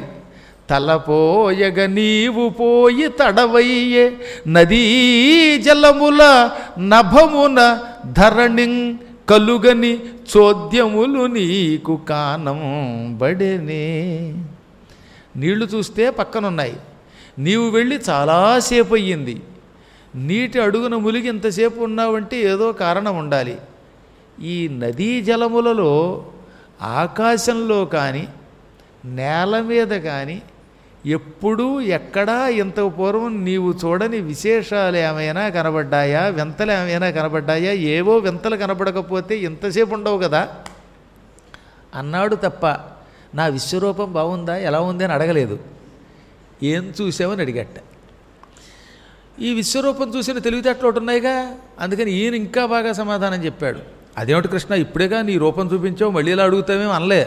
[SPEAKER 1] తలపోయగ నీవు పోయి తడవయ్యే నదీ జలముల నభమున ధరణి కలుగని చోద్యములు నీకు కానం బడెనే. నీళ్లు చూస్తే పక్కనున్నాయి, నీవు వెళ్ళి చాలాసేపు అయ్యింది. నీటి అడుగున ములిగి ఇంతసేపు ఉన్నావంటే ఏదో కారణం ఉండాలి. ఈ నదీ జలములలో ఆకాశంలో కానీ నేల మీద కానీ ఎప్పుడూ ఎక్కడా ఇంత పూర్వం నీవు చూడని విశేషాలు ఏమైనా కనబడ్డాయా, వింతలు ఏమైనా కనబడ్డాయా? ఏవో వింతలు కనబడకపోతే ఇంతసేపు ఉండవు కదా అన్నాడు తప్ప నా విశ్వరూపం బాగుందా ఎలా ఉంది అని అడగలేదు. ఏం చూసావని అడిగట్ట. ఈ విశ్వరూపం చూసిన తెలివితేటలు ఒకటి ఉన్నాయిగా, అందుకని ఈయన ఇంకా బాగా సమాధానం చెప్పాడు. అదేమిటి కృష్ణ, ఇప్పుడేగా నీ రూపం చూపించావు, మళ్ళీ ఇలా అడుగుతావేమో అనలే.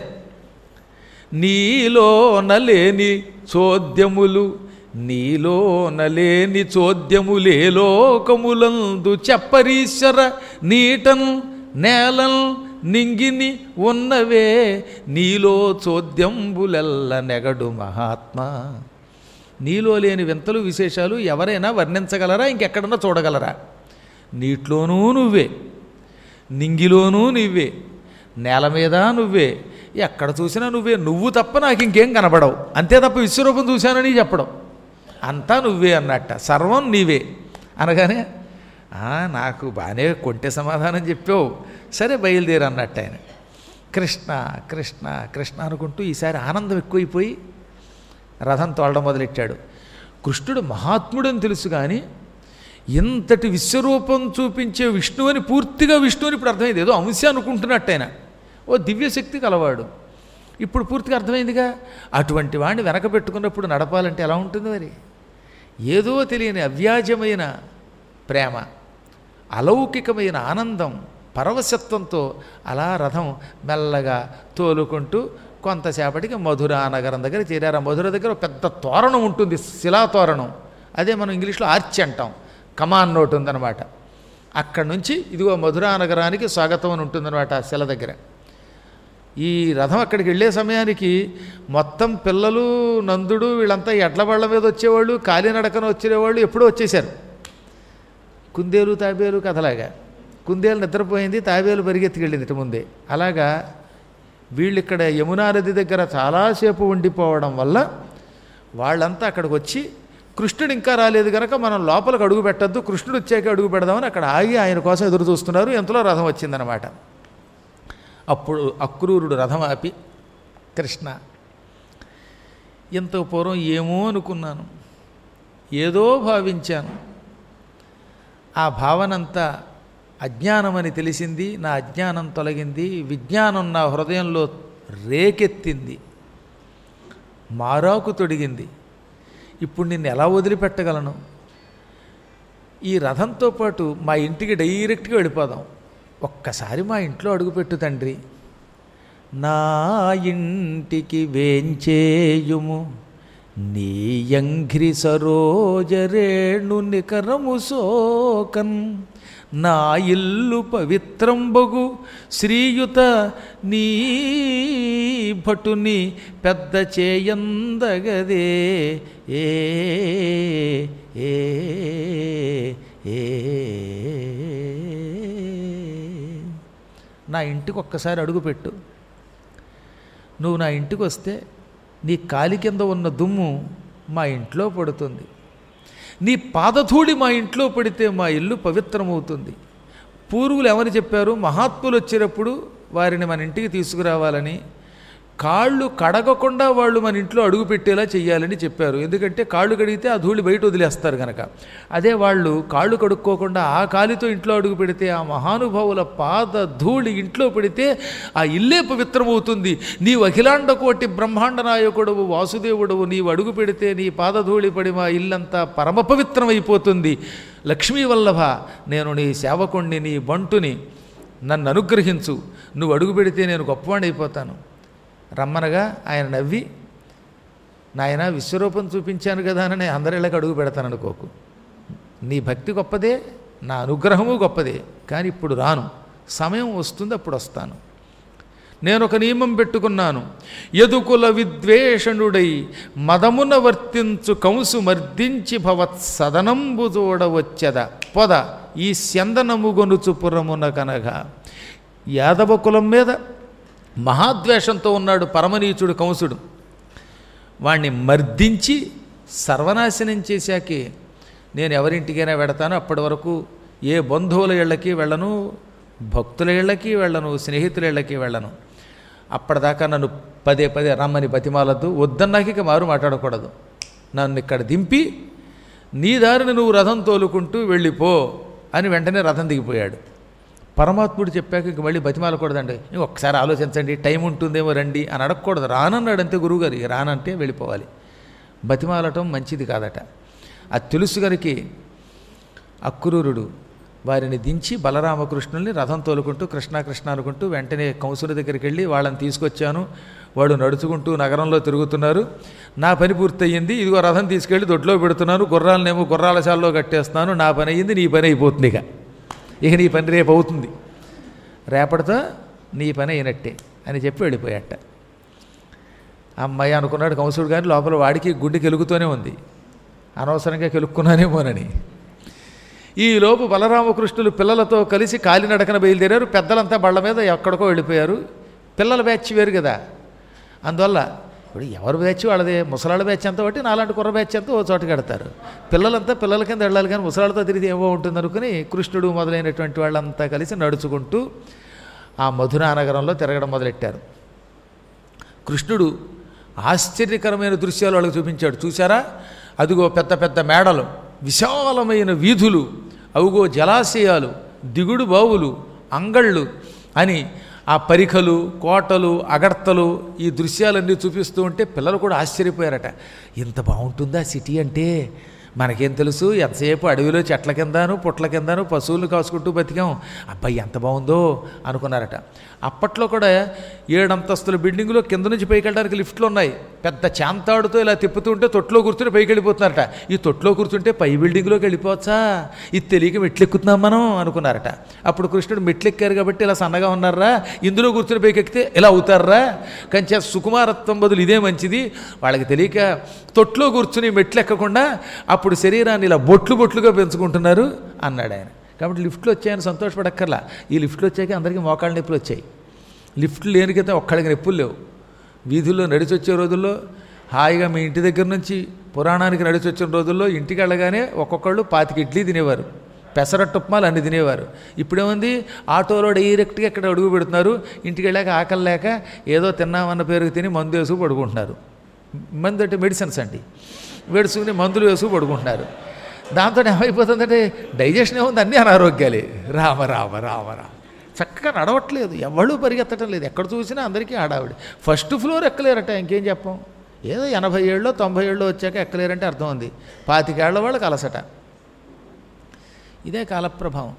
[SPEAKER 1] నీలో నలేని చోద్యములు, నీలో నలేని చోద్యములే లోకములందు చెప్పరీశ్వర, నీటన్ నేలన్ నింగిని ఉన్నవే, నీలో చోద్యంబులెల్ల నెగడు మహాత్మా. నీలో లేని వింతలు విశేషాలు ఎవరైనా వర్ణించగలరా, ఇంకెక్కడన్నా చూడగలరా? నీటిలోనూ నువ్వే, నింగిలోనూ నువ్వే, నేల మీద నువ్వే, ఎక్కడ చూసినా నువ్వే. నువ్వు తప్ప నాకు ఇంకేం కనబడవు, అంతే తప్ప విశ్వరూపం చూశానని చెప్పడం. అంతా నువ్వే అన్నట్ట, సర్వం నీవే అనగానే నాకు బాగానే కొంటె సమాధానం చెప్పావు, సరే బయలుదేరు అన్నట్టు ఆయన. కృష్ణ కృష్ణ కృష్ణ అనుకుంటూ ఈసారి ఆనందం ఎక్కువైపోయి రథం తోలడం మొదలెట్టాడు. కృష్ణుడు మహాత్ముడని తెలుసు కానీ ఇంతటి విశ్వరూపం చూపించే విష్ణువని, పూర్తిగా విష్ణువుని ఇప్పుడు అర్థమైంది. ఏదో అంశ అనుకుంటున్నట్టు ఆయన ఓ దివ్యశక్తి కలవాడు. ఇప్పుడు పూర్తిగా అర్థమైందిగా. అటువంటి వాడిని వెనక పెట్టుకున్నప్పుడు నడపాలంటే ఎలా ఉంటుంది మరి? ఏదో తెలియని అవ్యాజమైన ప్రేమ, అలౌకికమైన ఆనందం, పరవశత్వంతో అలా రథం మెల్లగా తోలుకుంటూ కొంతసేపటికి మధురా నగరం దగ్గర చేరారు. ఆ మధుర దగ్గర పెద్ద తోరణం ఉంటుంది, శిలాతోరణం. అదే మనం ఇంగ్లీష్లో ఆర్చి అంటాం, కమాన్ నోట్ ఉందన్నమాట. అక్కడి నుంచి ఇదిగో మధురా నగరానికి స్వాగతం అని ఉంటుందన్నమాట ఆ శిల దగ్గర. ఈ రథం అక్కడికి వెళ్ళే సమయానికి మొత్తం పిల్లలు, నందుడు వీళ్ళంతా ఎడ్ల బళ్ళ మీద వచ్చేవాళ్ళు, కాలినడకన వచ్చేవాళ్ళు ఎప్పుడూ వచ్చేశారు. కుందేలు తాబేలు కథలాగా. కుందేలు నిద్రపోయింది, తాబేలు పరిగెత్తికెళ్ళింది ఇటు ముందే. అలాగా వీళ్ళు ఇక్కడ యమునా నది దగ్గర చాలాసేపు ఉండిపోవడం వల్ల వాళ్ళంతా అక్కడికి వచ్చి, కృష్ణుడు ఇంకా రాలేదు కనుక మనం లోపలికి అడుగు పెట్టద్దు, కృష్ణుడు వచ్చాక అడుగు పెడదామని అక్కడ ఆగి ఆయన కోసం ఎదురు చూస్తున్నారు. ఎంతలో రథం వచ్చిందనమాట. అప్పుడు అక్రూరుడు రథం ఆపి, కృష్ణ, ఇంత పూర్వం ఏమో అనుకున్నాను, ఏదో భావించాను, ఆ భావనంతా అజ్ఞానమని తెలిసింది, నా అజ్ఞానం తొలగింది, విజ్ఞానం నా హృదయంలో రేకెత్తింది, మారాకు తొడిగింది. ఇప్పుడు నిన్ను ఎలా వదిలిపెట్టగలను? ఈ రథంతో పాటు మా ఇంటికి డైరెక్ట్గా వెళ్ళిపోదాం. ఒక్కసారి మా ఇంట్లో అడుగుపెట్టు తండ్రి, నా ఇంటికి వేంచేయుము, నీ యంఘ్రి సరోజరేణు నికరము సోకన్, నా ఇల్లు పవిత్రంబగు శ్రీయుత నీ భటుని పెద్ద చేయందగదే. ఏ ఏ ఏ నా ఇంటికి ఒక్కసారి అడుగుపెట్టు. నువ్వు నా ఇంటికి వస్తే నీ కాలి కింద ఉన్న దుమ్ము మా ఇంట్లో పడుతుంది, నీ పాదధూళి మా ఇంట్లో పడితే మా ఇల్లు పవిత్రమవుతుంది. పూర్వులు ఎవరు చెప్పారు? మహాత్ములు వచ్చేటప్పుడు వారిని మన ఇంటికి తీసుకురావాలని, కాళ్ళు కడగకుండా వాళ్ళు మన ఇంట్లో అడుగు పెట్టేలా చెయ్యాలని చెప్పారు. ఎందుకంటే కాళ్ళు కడిగితే ఆ ధూళి బయట వదిలేస్తారు కనుక. అదే వాళ్ళు కాళ్ళు కడుక్కోకుండా ఆ కాలితో ఇంట్లో అడుగు పెడితే, ఆ మహానుభావుల పాద ధూళి ఇంట్లో పెడితే ఆ ఇల్లే పవిత్రమవుతుంది. నీవు అఖిలాండ కోటి బ్రహ్మాండ నాయకుడవు, వాసుదేవుడవు, నీవు అడుగు పెడితే నీ పాదధూళి పడి మా ఇల్లంతా పరమ పవిత్రమైపోతుంది. లక్ష్మీ వల్లభ, నేను నీ సేవకుణ్ణి, నీ బంటుని, నన్ను అనుగ్రహించు. నువ్వు అడుగు పెడితే నేను గొప్పవాణ్ణి అయిపోతాను. రమ్మనగా ఆయన నవ్వి, నాయన విశ్వరూపం చూపించాను కదా అని అందరిళ్ళకి అడుగు పెడతాను అనుకోకు. నీ భక్తి గొప్పదే, నా అనుగ్రహము గొప్పదే, కానీ ఇప్పుడు రాను, సమయం వస్తుంది, అప్పుడు వస్తాను. నేను ఒక నియమం పెట్టుకున్నాను. యదుకుల విద్వేషణుడై మదమున వర్తించు కంసు మర్దించి భవత్ సదనంబు చూడవచ్చద పొద ఈ స్యందనము గొనుచు పురమున కనగా. యాదవ కులం మీద మహాద్వేషంతో ఉన్నాడు పరమనీచుడు కంసుడు. వాణ్ణి మర్దించి సర్వనాశనం చేశాకే నేను ఎవరింటికైనా వెడతాను. అప్పటి వరకు ఏ బంధువుల ఇళ్ళకి వెళ్ళను, భక్తుల ఇళ్ళకి వెళ్ళను, స్నేహితుల ఇళ్ళకి వెళ్ళను. అప్పటిదాకా నన్ను పదే పదే రమ్మని బతిమాలద్దు, వద్దన్నాక ఇక మారు మాట్లాడకూడదు. నన్ను ఇక్కడ దింపి నీ దారిని నువ్వు రథం తోలుకుంటూ వెళ్ళిపో అని వెంటనే రథం దిగిపోయాడు. పరమాత్ముడు చెప్పాక ఇంక మళ్ళీ బతిమాలకూడదండి, ఇంకొకసారి ఆలోచించండి, టైం ఉంటుందేమో రండి అని అడగకూడదు. రానన్నాడు అంతే గురువుగారు, రానంటే వెళ్ళిపోవాలి. బతిమాలటం మంచిది కాదట. అది తెలుసు గరికి అక్రూరుడు వారిని దించి బలరామకృష్ణుల్ని రథం తోలుకుంటూ కృష్ణ కృష్ణ అనుకుంటూ వెంటనే కంసుని దగ్గరికి వెళ్ళి వాళ్ళని తీసుకొచ్చాను. వాడు నడుచుకుంటూ నగరంలో తిరుగుతున్నారు. నా పని పూర్తయింది, ఇదిగో రథం తీసుకెళ్ళి దొడ్లో పెడుతున్నాను, గుర్రాలనేమో గుర్రాలశాలలో కట్టేస్తున్నాను. నా పని అయ్యింది, నీ పని అయిపోతుంది. ఇక నీ పని రేపు అవుతుంది, రేపటితో నీ పని అయినట్టే అని చెప్పి వెళ్ళిపోయాట. అమ్మాయి అనుకున్నాడు కంసుడు, కానీ లోపల వాడికి గుండె కెలుగుతూనే ఉంది, అనవసరంగా కెలుక్కున్నానేమోనని. ఈలోపు బలరామకృష్ణులు పిల్లలతో కలిసి కాలినడకన బయలుదేరారు. పెద్దలంతా బళ్ళ మీద ఎక్కడికో వెళ్ళిపోయారు. పిల్లల బ్యాచ్ వేరు కదా, అందువల్ల ఇప్పుడు ఎవరు బ్యాచ్ వాళ్ళదే. ముసలాళ్ళ బ్యాచ్ అంతా ఒకటి, నాలాంటి కుర్ర బ్యాచ్ అంతా ఓ చోట కడతారు. పిల్లలంతా పిల్లల కింద వెళ్ళాలి, కానీ ముసలాళ్ళతో తిరిగి ఏమో ఉంటుంది అనుకుని కృష్ణుడు మొదలైనటువంటి వాళ్ళంతా కలిసి నడుచుకుంటూ ఆ మధురా నగరంలో తిరగడం మొదలెట్టారు. కృష్ణుడు ఆశ్చర్యకరమైన దృశ్యాలు వాళ్ళకి చూపించాడు. చూసారా, అదిగో పెద్ద పెద్ద మేడలు, విశాలమైన వీధులు, అవుగో జలాశయాలు, దిగుడు బావులు, అంగళ్ళు అని ఆ పరిఖలు, కోటలు, అగర్తలు, ఈ దృశ్యాలన్నీ చూపిస్తూ ఉంటే పిల్లలు కూడా ఆశ్చర్యపోయారట. ఇంత బాగుంటుందా సిటీ అంటే? మనకేం తెలుసు, ఎంతసేపు అడవిలో చెట్ల కిందను పుట్ల కిందను పశువులను కాసుకుంటూ బతికాం, అబ్బాయి ఎంత బాగుందో అనుకున్నారట. అప్పట్లో కూడా 7 అంతస్తుల బిల్డింగులో కింద నుంచి పైకి వెళ్ళడానికి లిఫ్ట్లు ఉన్నాయి. పెద్ద చాంతాడుతో ఇలా తిప్పుతూ ఉంటే తొట్లో కూర్చుని పైకి వెళ్ళిపోతున్నారట. ఈ తొట్లో కూర్చుంటే పై బిల్డింగ్లోకి వెళ్ళిపోవచ్చా, ఇది తెలియక మెట్లెక్కుతున్నాం మనం అనుకున్నారట. అప్పుడు కృష్ణుడు మెట్లెక్కారు కాబట్టి ఇలా సన్నగా ఉన్నారా, ఇందులో కూర్చుని పైకి ఎక్కితే ఇలా అవుతారా, కంచె సుకుమారత్వం బదులు ఇదే మంచిది. వాళ్ళకి తెలియక తొట్లో కూర్చుని మెట్లు ఎక్కకుండా అప్పుడు శరీరాన్ని ఇలా బొట్లుగా పెంచుకుంటున్నారు అన్నాడు ఆయన. కాబట్టి లిఫ్ట్లు వచ్చాయని సంతోషపడక్కర్లా. ఈ లిఫ్ట్లు వచ్చాక అందరికీ మోకాళ్ళ నొప్పులు వచ్చాయి. లిఫ్ట్లు లేనికైతే ఒక్కడికి నొప్పులు లేవు. వీధుల్లో నడిచి వచ్చే రోజుల్లో హాయిగా మీ ఇంటి దగ్గర నుంచి పురాణానికి నడిచి వచ్చిన రోజుల్లో ఇంటికి వెళ్ళగానే ఒక్కొక్కళ్ళు 25 ఇడ్లీ తినేవారు, పెసరట్టు ఉప్మాలు అన్ని తినేవారు. ఇప్పుడేముంది, ఆటోలో డైరెక్ట్గా ఇక్కడ అడుగు పెడుతున్నారు. ఇంటికి వెళ్ళాక ఆకలి లేక ఏదో తిన్నామన్న పేరుకి తిని మందు వేసుకు పడుకుంటున్నారు. మందు అంటే మెడిసిన్స్ అండి, వేడుసుకుని మందులు వేసుకు పడుకుంటున్నారు. దాంతో ఏమైపోతుందంటే డైజెషన్ ఏముంది, అన్నీ అనారోగ్యాలే. రామ రామ రామ రామ. చక్కగా నడవట్లేదు, ఎవళ్ళు పరిగెత్తడం లేదు. ఎక్కడ చూసినా అందరికీ ఆడావిడి. ఫస్ట్ ఫ్లోర్ ఎక్కలేరట, ఇంకేం చెప్పం. ఏదో 80 ఏళ్ళలో 90 ఏళ్ళలో వచ్చాక ఎక్కలేరంటే అర్థం ఉంది. 25 ఏళ్ల వాళ్ళకి అలసట. ఇదే కాలప్రభావం.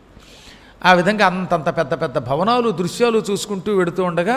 [SPEAKER 1] ఆ విధంగా అంతంత పెద్ద పెద్ద భవనాలు, దృశ్యాలు చూసుకుంటూ వెడుతూ ఉండగా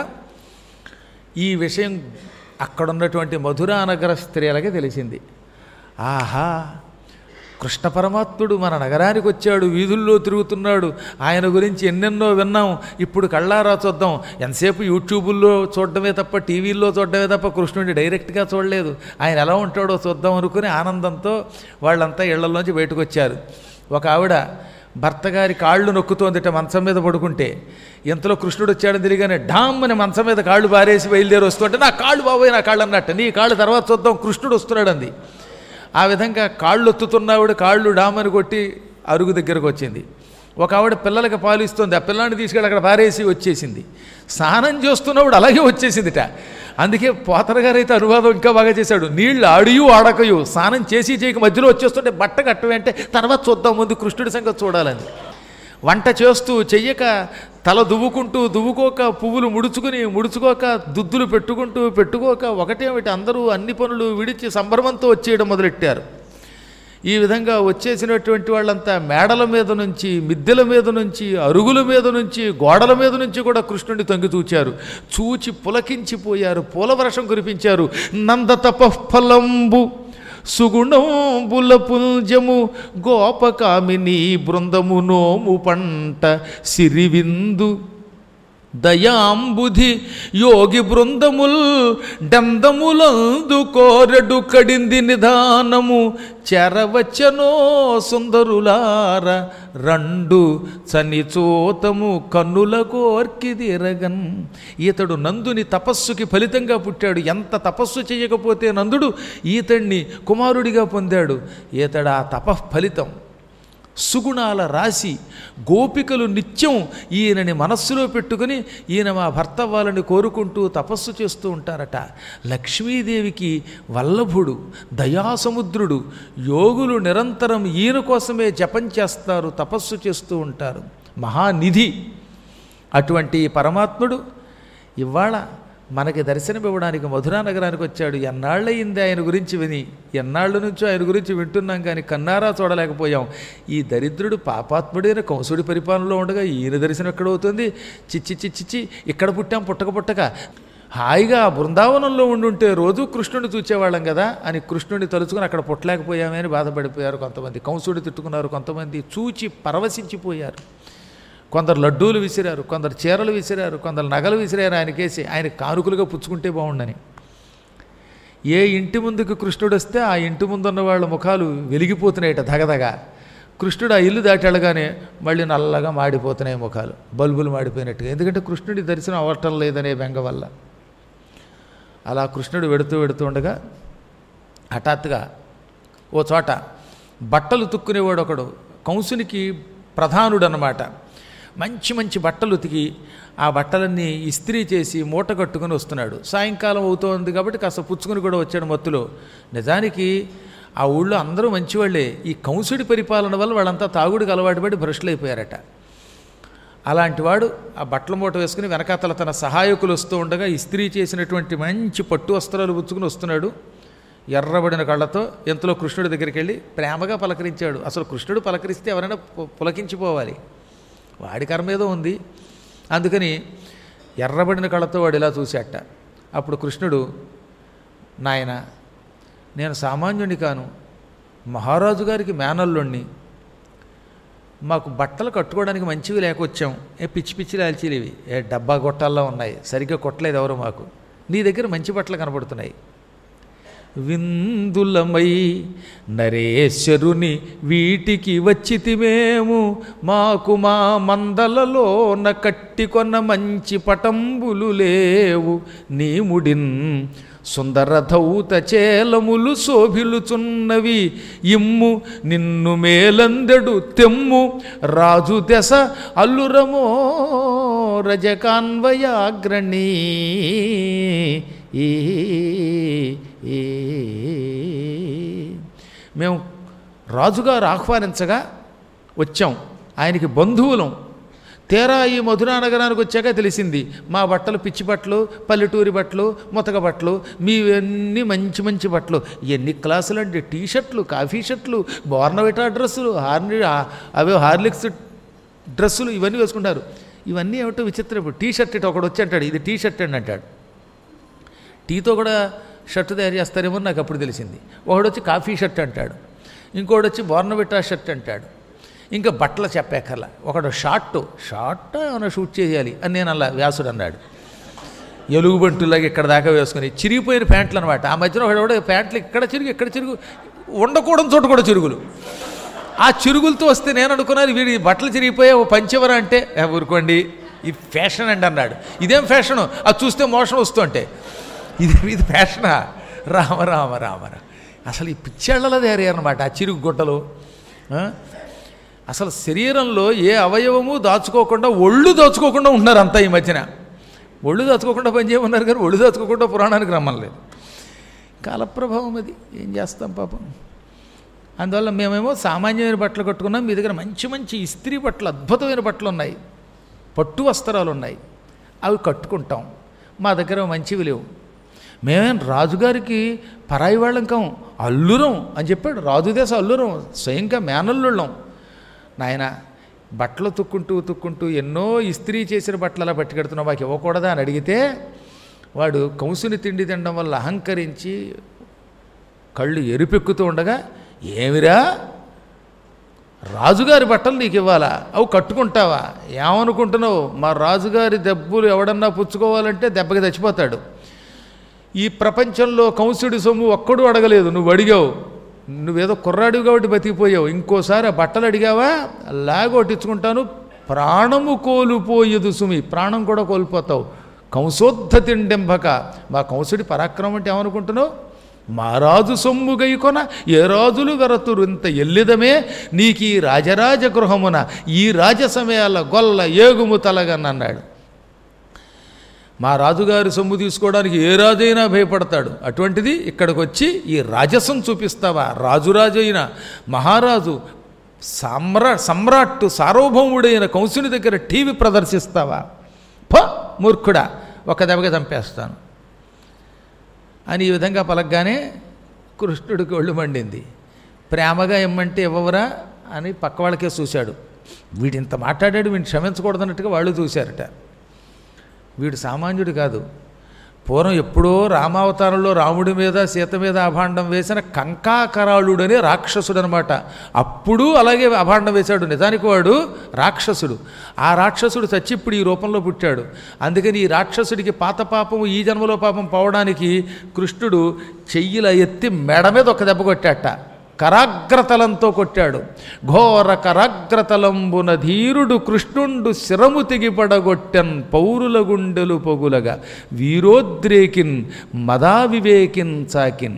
[SPEAKER 1] ఈ విషయం అక్కడున్నటువంటి మధురా నగర స్త్రీలకే తెలిసింది. ఆహా, కృష్ణ పరమాత్ముడు మన నగరానికి వచ్చాడు, వీధుల్లో తిరుగుతున్నాడు, ఆయన గురించి ఎన్నెన్నో విన్నాం, ఇప్పుడు కళ్ళారా చూద్దాం. ఎంతసేపు యూట్యూబుల్లో చూడడమే తప్ప, టీవీల్లో చూడడమే తప్ప కృష్ణుడిని డైరెక్ట్గా చూడలేదు. ఆయన ఎలా ఉంటాడో చూద్దాం అనుకుని ఆనందంతో వాళ్ళంతా ఇళ్లలోంచి బయటకు వచ్చారు. ఒక ఆవిడ భర్త గారి కాళ్ళు నొక్కుతోందిట మంచం మీద పడుకుంటే. ఇంతలో కృష్ణుడు వచ్చాడని తెలియగానే డామ్ అని మంచం మీద కాళ్ళు బారేసి బయలుదేరి వస్తుంటే, నా కాళ్ళు బాబోయ్, నా కాళ్ళు అన్నట్టు, నీ కాళ్ళు తర్వాత చూద్దాం, కృష్ణుడు వస్తున్నాడు అంది. ఆ విధంగా కాళ్ళు ఒత్తుతున్నవాడు కాళ్ళు డామని కొట్టి అరుగు దగ్గరకు వచ్చింది. ఒక ఆవిడ పిల్లలకి పాలు ఇస్తుంది, ఆ పిల్లాన్ని తీసుకెళ్ళి అక్కడ పారేసి వచ్చేసింది. స్నానం చేస్తున్నప్పుడు అలాగే వచ్చేసిందిట. అందుకే పోతన గారు అయితే అనువాదం ఇంకా బాగా చేశాడు. నీళ్ళు ఆడియు ఆడకయు, స్నానం చేసి చేయక మధ్యలో వచ్చేస్తుంటే బట్ట కట్టవంటే తర్వాత చూద్దాం, ముందు కృష్ణుడి సంగతి చూడాలని. వంట చేస్తూ చెయ్యక తల దువ్వుకోక పువ్వులు ముడుచుకోక దుద్దులు పెట్టుకోక ఒకటేమిటి అందరూ అన్ని పనులు విడిచి సంభ్రమంతో వచ్చేయడం మొదలెట్టారు. ఈ విధంగా వచ్చేసినటువంటి వాళ్ళంతా మేడల మీద నుంచి, మిద్దెల మీద నుంచి, అరుగుల మీద నుంచి, గోడల మీద నుంచి కూడా కృష్ణుడిని తొంగి చూచారు. చూచి పులకించిపోయారు, పూలవర్షం కురిపించారు. నంద తపఃఫలంబు సుగుణంబుల పుంజము గోపకామిని బృందము నోము పంట సిరివిందు దయాంబుధి యోగి బృందముల్ డందములందు కోరడు కడింది నిధానము చెరవచ్చనో సుందరులార రెండు చనిచోతము కన్నుల కోర్కిదిరగన్. ఈతడు నందుని తపస్సుకి ఫలితంగా పుట్టాడు. ఎంత తపస్సు చేయకపోతే నందుడు ఈతడిని కుమారుడిగా పొందాడు. ఈతడు ఆ తపఃఫలితం, సుగుణాల రాశి. గోపికలు నిత్యం ఈయనని మనస్సులో పెట్టుకుని ఈయన మా భర్త వాళ్ళని కోరుకుంటూ తపస్సు చేస్తూ ఉంటారట. లక్ష్మీదేవికి వల్లభుడు, దయాసముద్రుడు. యోగులు నిరంతరం ఈయన కోసమే జపం చేస్తారు, తపస్సు చేస్తూ ఉంటారు. మహానిధి అటువంటి పరమాత్ముడు ఇవాళ మనకి దర్శనమివ్వడానికి మధురా నగరానికి వచ్చాడు. ఎన్నాళ్ళయింది ఆయన గురించి విని, ఎన్నాళ్ళ నుంచో ఆయన గురించి వింటున్నాం కానీ కన్నారా చూడలేకపోయాం. ఈ దరిద్రుడు పాపాత్ముడైన కంసుడి పరిపాలనలో ఉండగా ఈయన దర్శనం ఎక్కడవుతుంది? చిచ్చి ఇక్కడ పుట్టాం పుట్టక హాయిగా బృందావనంలో ఉండుంటే రోజు కృష్ణుడిని చూచేవాళ్ళం కదా అని కృష్ణుడిని తలుచుకుని అక్కడ పుట్టలేకపోయామే అని బాధపడిపోయారు కొంతమంది. కంసుడి తిట్టుకున్నారు కొంతమంది, చూచి పరవశించిపోయారు. కొందరు లడ్డూలు విసిరారు, కొందరు చీరలు విసిరారు, కొందరు నగలు విసిరారు ఆయనకేసి. ఆయన కానుకలుగా పుచ్చుకుంటే బాగుండని. ఏ ఇంటి ముందుకు కృష్ణుడు వస్తే ఆ ఇంటి ముందున్న వాళ్ళ ముఖాలు వెలిగిపోతున్నాయట ధగధగా. కృష్ణుడు ఆ ఇల్లు దాటి వెళ్ళగానే మళ్ళీ నల్లగా మాడిపోతున్నాయి ముఖాలు, బల్బులు మాడిపోయినట్టుగా. ఎందుకంటే కృష్ణుడి దర్శనం అవ్వటం లేదనే బెంగ వల్ల. అలా కృష్ణుడు వెడుతూ ఉండగా హఠాత్తుగా ఓ చోట బట్టలు తుక్కునేవాడు ఒకడు, కంసునికి ప్రధానుడు అన్నమాట. మంచి మంచి బట్టలు ఉతికి ఆ బట్టలన్నీ ఇస్త్రీ చేసి మూట కట్టుకుని వస్తున్నాడు. సాయంకాలం అవుతోంది కాబట్టి కాస్త పుచ్చుకుని కూడా వచ్చాడు మత్తులో. నిజానికి ఆ ఊళ్ళో అందరూ మంచివాళ్లే. ఈ కంసుడి పరిపాలన వల్ల వాళ్ళంతా తాగుడికి అలవాటు పడి భ్రష్టులు అయిపోయారట. అలాంటి వాడు ఆ బట్టల మూట వేసుకుని వెనకాతల తన సహాయకులు వస్తూ ఉండగా ఇస్త్రీ చేసినటువంటి మంచి పట్టు వస్త్రాలు పుచ్చుకుని వస్తున్నాడు ఎర్రబడిన కళ్ళతో. ఎంతలో కృష్ణుడి దగ్గరికి వెళ్ళి ప్రేమగా పలకరించాడు. అసలు కృష్ణుడు పలకరిస్తే ఎవరైనా పులకించిపోవాలి, వాడి కర్మ ఏదో ఉంది. అందుకని ఎర్రబడిన కళ్ళతో వాడు ఇలా చూశాట. అప్పుడు కృష్ణుడు, నాయన నేను సామాన్యుని కాను, మహారాజు గారికి మేనల్లుణ్ణి, మాకు బట్టలు కట్టుకోవడానికి మంచివి లేకొచ్చాం. పిచ్చి పిచ్చి లాల్చీలు ఇవి, డబ్బా గొట్టాల్లో ఉన్నాయి, సరిగ్గా కొట్టలేదు ఎవరు మాకు. నీ దగ్గర మంచి బట్టలు కనబడుతున్నాయి. విందులమై నరేశ్వరుని వీటికి వచ్చితిమేము, మాకు మా మందలలోన కట్టికొన్న మంచి పటంబులు లేవు. నీ ముడిన్ సుందరధౌత చేలములు శోభిలుచున్నవి, ఇమ్ము నిన్ను మేలందెడు తెమ్ము రాజు దశ అల్లురమో రజకాన్వయాగ్రణీ. మేము రాజుగారు ఆహ్వానించగా వచ్చాం, ఆయనకి బంధువులం. తీరా ఈ మధురా నగరానికి వచ్చాక తెలిసింది మా బట్టలు పిచ్చి బట్టలు, పల్లెటూరి బట్టలు, మొతక బట్టలు, మీవన్నీ మంచి మంచి బట్టలు. ఎన్ని క్లాసులు అంటే టీషర్ట్లు, కాఫీ షర్ట్లు, బోర్నవిటా డ్రెస్సులు, అవే హార్లిక్స్ డ్రెస్సులు ఇవన్నీ వేసుకుంటారు. ఇవన్నీ ఏమిటో విచిత్రం. ఇప్పుడు టీషర్ట్ ఇటు ఒకడు వచ్చి అంటాడు ఇది టీషర్ట్ అని అంటాడు. టీతో కూడా షర్టు తయారు చేస్తారేమో నాకు అప్పుడు తెలిసింది. ఒకడు వచ్చి కాఫీ షర్ట్ అంటాడు, ఇంకోటి వచ్చి బోర్నవిటా షర్ట్ అంటాడు. ఇంకా బట్టలు చెప్పేకల్లా ఒకడు షార్ట్ ఏమైనా షూట్ చేయాలి అని నేను అలా వ్యాసుడు అన్నాడు. ఎలుగుబంటులాగా ఇక్కడ దాకా వేసుకుని చిరిగిపోయిన ప్యాంట్లు అనమాట. ఆ మధ్యలో ఒకడు ప్యాంట్లు ఇక్కడ చిరుగు ఉండకూడని చోట కూడా చిరుగులు. ఆ చిరుగులతో వస్తే నేను అనుకున్నాను వీడి బట్టలు చిరిగిపోయే ఓ పంచెవరా అంటే ఊరుకోండి ఈ ఫ్యాషన్ అండి అన్నాడు. ఇదేం ఫ్యాషను, అది చూస్తే మోషన్ వస్తుంటే ఇది ఫ్యాషనా? రామ రామ రామ. అసలు ఈ పిచ్చేళ్లలో తయారయ్యారన్నమాట ఆ చిరుగు గుడ్డలు. అసలు శరీరంలో ఏ అవయవము దాచుకోకుండా ఒళ్ళు దాచుకోకుండా ఉన్నారు అంతా ఈ మధ్యన. ఒళ్ళు దాచుకోకుండా పని చేయమన్నారు కానీ ఒళ్ళు దాచుకోకుండా పురాణానికి రమ్మలేదు. కాలప్రభావం అది, ఏం చేస్తాం పాపం. అందువల్ల మేమేమో సామాన్యమైన బట్టలు కట్టుకున్నాం, మీ దగ్గర మంచి మంచి ఇస్త్రీ బట్టలు, అద్భుతమైన బట్టలు ఉన్నాయి, పట్టు వస్త్రాలు ఉన్నాయి, అవి కట్టుకుంటాం. మా దగ్గర మంచివి లేవు. మేమేం రాజుగారికి పరాయి వాళ్ళం కాం, అల్లురం అని చెప్పాడు. రాజుదేశ అల్లురం, స్వయంగా మేనల్లుళ్ళం. నాయన బట్టలు తుక్కుంటూ ఎన్నో ఇస్త్రీ చేసిన బట్టలు అలా పట్టుకెడుతున్నావు, మాకు ఇవ్వకూడదా అని అడిగితే వాడు కంసుని తిండి తినడం వల్ల అహంకరించి కళ్ళు ఎరుపెక్కుతూ ఉండగా, ఏమిరా రాజుగారి బట్టలు నీకు ఇవ్వాలా, అవి కట్టుకుంటావా, ఏమనుకుంటున్నావు? మా రాజుగారి దెబ్బలు ఎవడన్నా పుచ్చుకోవాలంటే దెబ్బకి చచ్చిపోతాడు. ఈ ప్రపంచంలో కంసుడి సొమ్ము ఒక్కడూ అడగలేదు, నువ్వు అడిగావు. నువ్వేదో కుర్రాడివి కాబట్టి బతికిపోయావు. ఇంకోసారి ఆ బట్టలు అడిగావా లాగొట్టించుకుంటాను, ప్రాణము కోల్పోయేదు సుమి, ప్రాణం కూడా కోల్పోతావు. కంసోద్ధ తిండెంబక. మా కంసుడి పరాక్రమం అంటే ఏమనుకుంటున్నావు? మా రాజు సొమ్ము గైకొన ఏ రాజులు వెరతురు ఇంత ఎల్లిదమే నీకు ఈ రాజరాజ గృహమున ఈ రాజసమయాల గొల్ల ఏగుము తలగనన్నాడు. మా రాజుగారి సొమ్ము తీసుకోవడానికి ఏ రాజైనా భయపడతాడు, అటువంటిది ఇక్కడికి వచ్చి ఈ రాజసం చూపిస్తావా? రాజురాజు అయిన మహారాజు సమ్రాట్టు సార్వభౌముడైన కంసుని దగ్గర టీవీ ప్రదర్శిస్తావా? మూర్ఖుడా, ఒక దెబ్బగా చంపేస్తాను అని ఈ విధంగా పలకగానే కృష్ణుడికి ఒళ్ళు మండింది. ప్రేమగా ఇమ్మంటే ఇవ్వవరా అని పక్క వాళ్ళకే చూశాడు. వీడింత మాట్లాడాడు, వీడిని క్షమించకూడదన్నట్టుగా వాళ్ళు చూశారట. వీడు సామాన్యుడు కాదు, పూర్వం ఎప్పుడో రామావతారంలో రాముడి మీద సీత మీద అభాండం వేసిన కంకాకరాళుడనే రాక్షసుడు అనమాట. అప్పుడు అలాగే అభాండం వేశాడు. నిజానికి వాడు రాక్షసుడు. ఆ రాక్షసుడు చచ్చి ఇప్పుడు ఈ రూపంలో పుట్టాడు. అందుకని ఈ రాక్షసుడికి పాత పాపము ఈ జన్మలో పాపం పోవడానికి కృష్ణుడు చెయ్యిల ఎత్తి మెడ మీద ఒక దెబ్బ కొట్టాట. కరాగ్రతలంతో కొట్టాడు. ఘోర కరాగ్రతలంబున ధీరుడు కృష్ణుండు శిరము తెగిపడగొట్టెన్ పౌరుల గుండెలు పొగులగా వీరోద్రేకిన్ మదావివేకిన్ చాకిన్.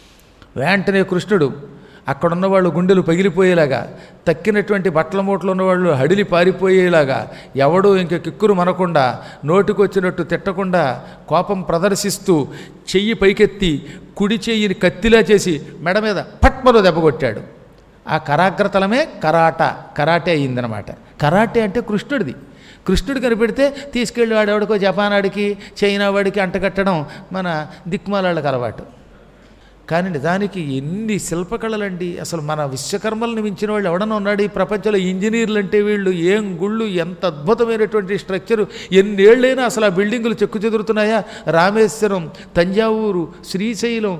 [SPEAKER 1] వెంటనే కృష్ణుడు అక్కడున్న వాళ్ళు గుండెలు పగిలిపోయేలాగా, తక్కినటువంటి బట్టల మూటలు ఉన్నవాళ్ళు హడిలి పారిపోయేలాగా, ఎవడూ ఇంక కిక్కురు మనకుండా నోటికొచ్చినట్టు తిట్టకుండా కోపం ప్రదర్శిస్తూ చెయ్యి పైకెత్తి కుడి చెయ్యిని కత్తిలా చేసి మెడ మీద పట్మలో దెబ్బ కొట్టాడు. ఆ కరాగ్రతలమే కరాటే అయ్యిందనమాట. కరాటే అంటే కృష్ణుడిది. కృష్ణుడు కనిపెడితే తీసుకెళ్ళి వాడెవడికో జపాన్ వాడికి చైనా వాడికి అంటగట్టడం మన దిక్మాలకు అలవాటు. కానీ నిజానికి ఎన్ని శిల్పకళలండి. అసలు మన విశ్వకర్మలను మించిన వాళ్ళు ఎవడన్నా ఉన్నాడు ఈ ప్రపంచంలో? ఇంజనీర్లు అంటే వీళ్ళు ఏం గుళ్ళు, ఎంత అద్భుతమైనటువంటి స్ట్రక్చరు. ఎన్నేళ్ళైనా అసలు ఆ బిల్డింగులు చెక్కు చెదురుతున్నాయా? రామేశ్వరం, తంజావూరు, శ్రీశైలం,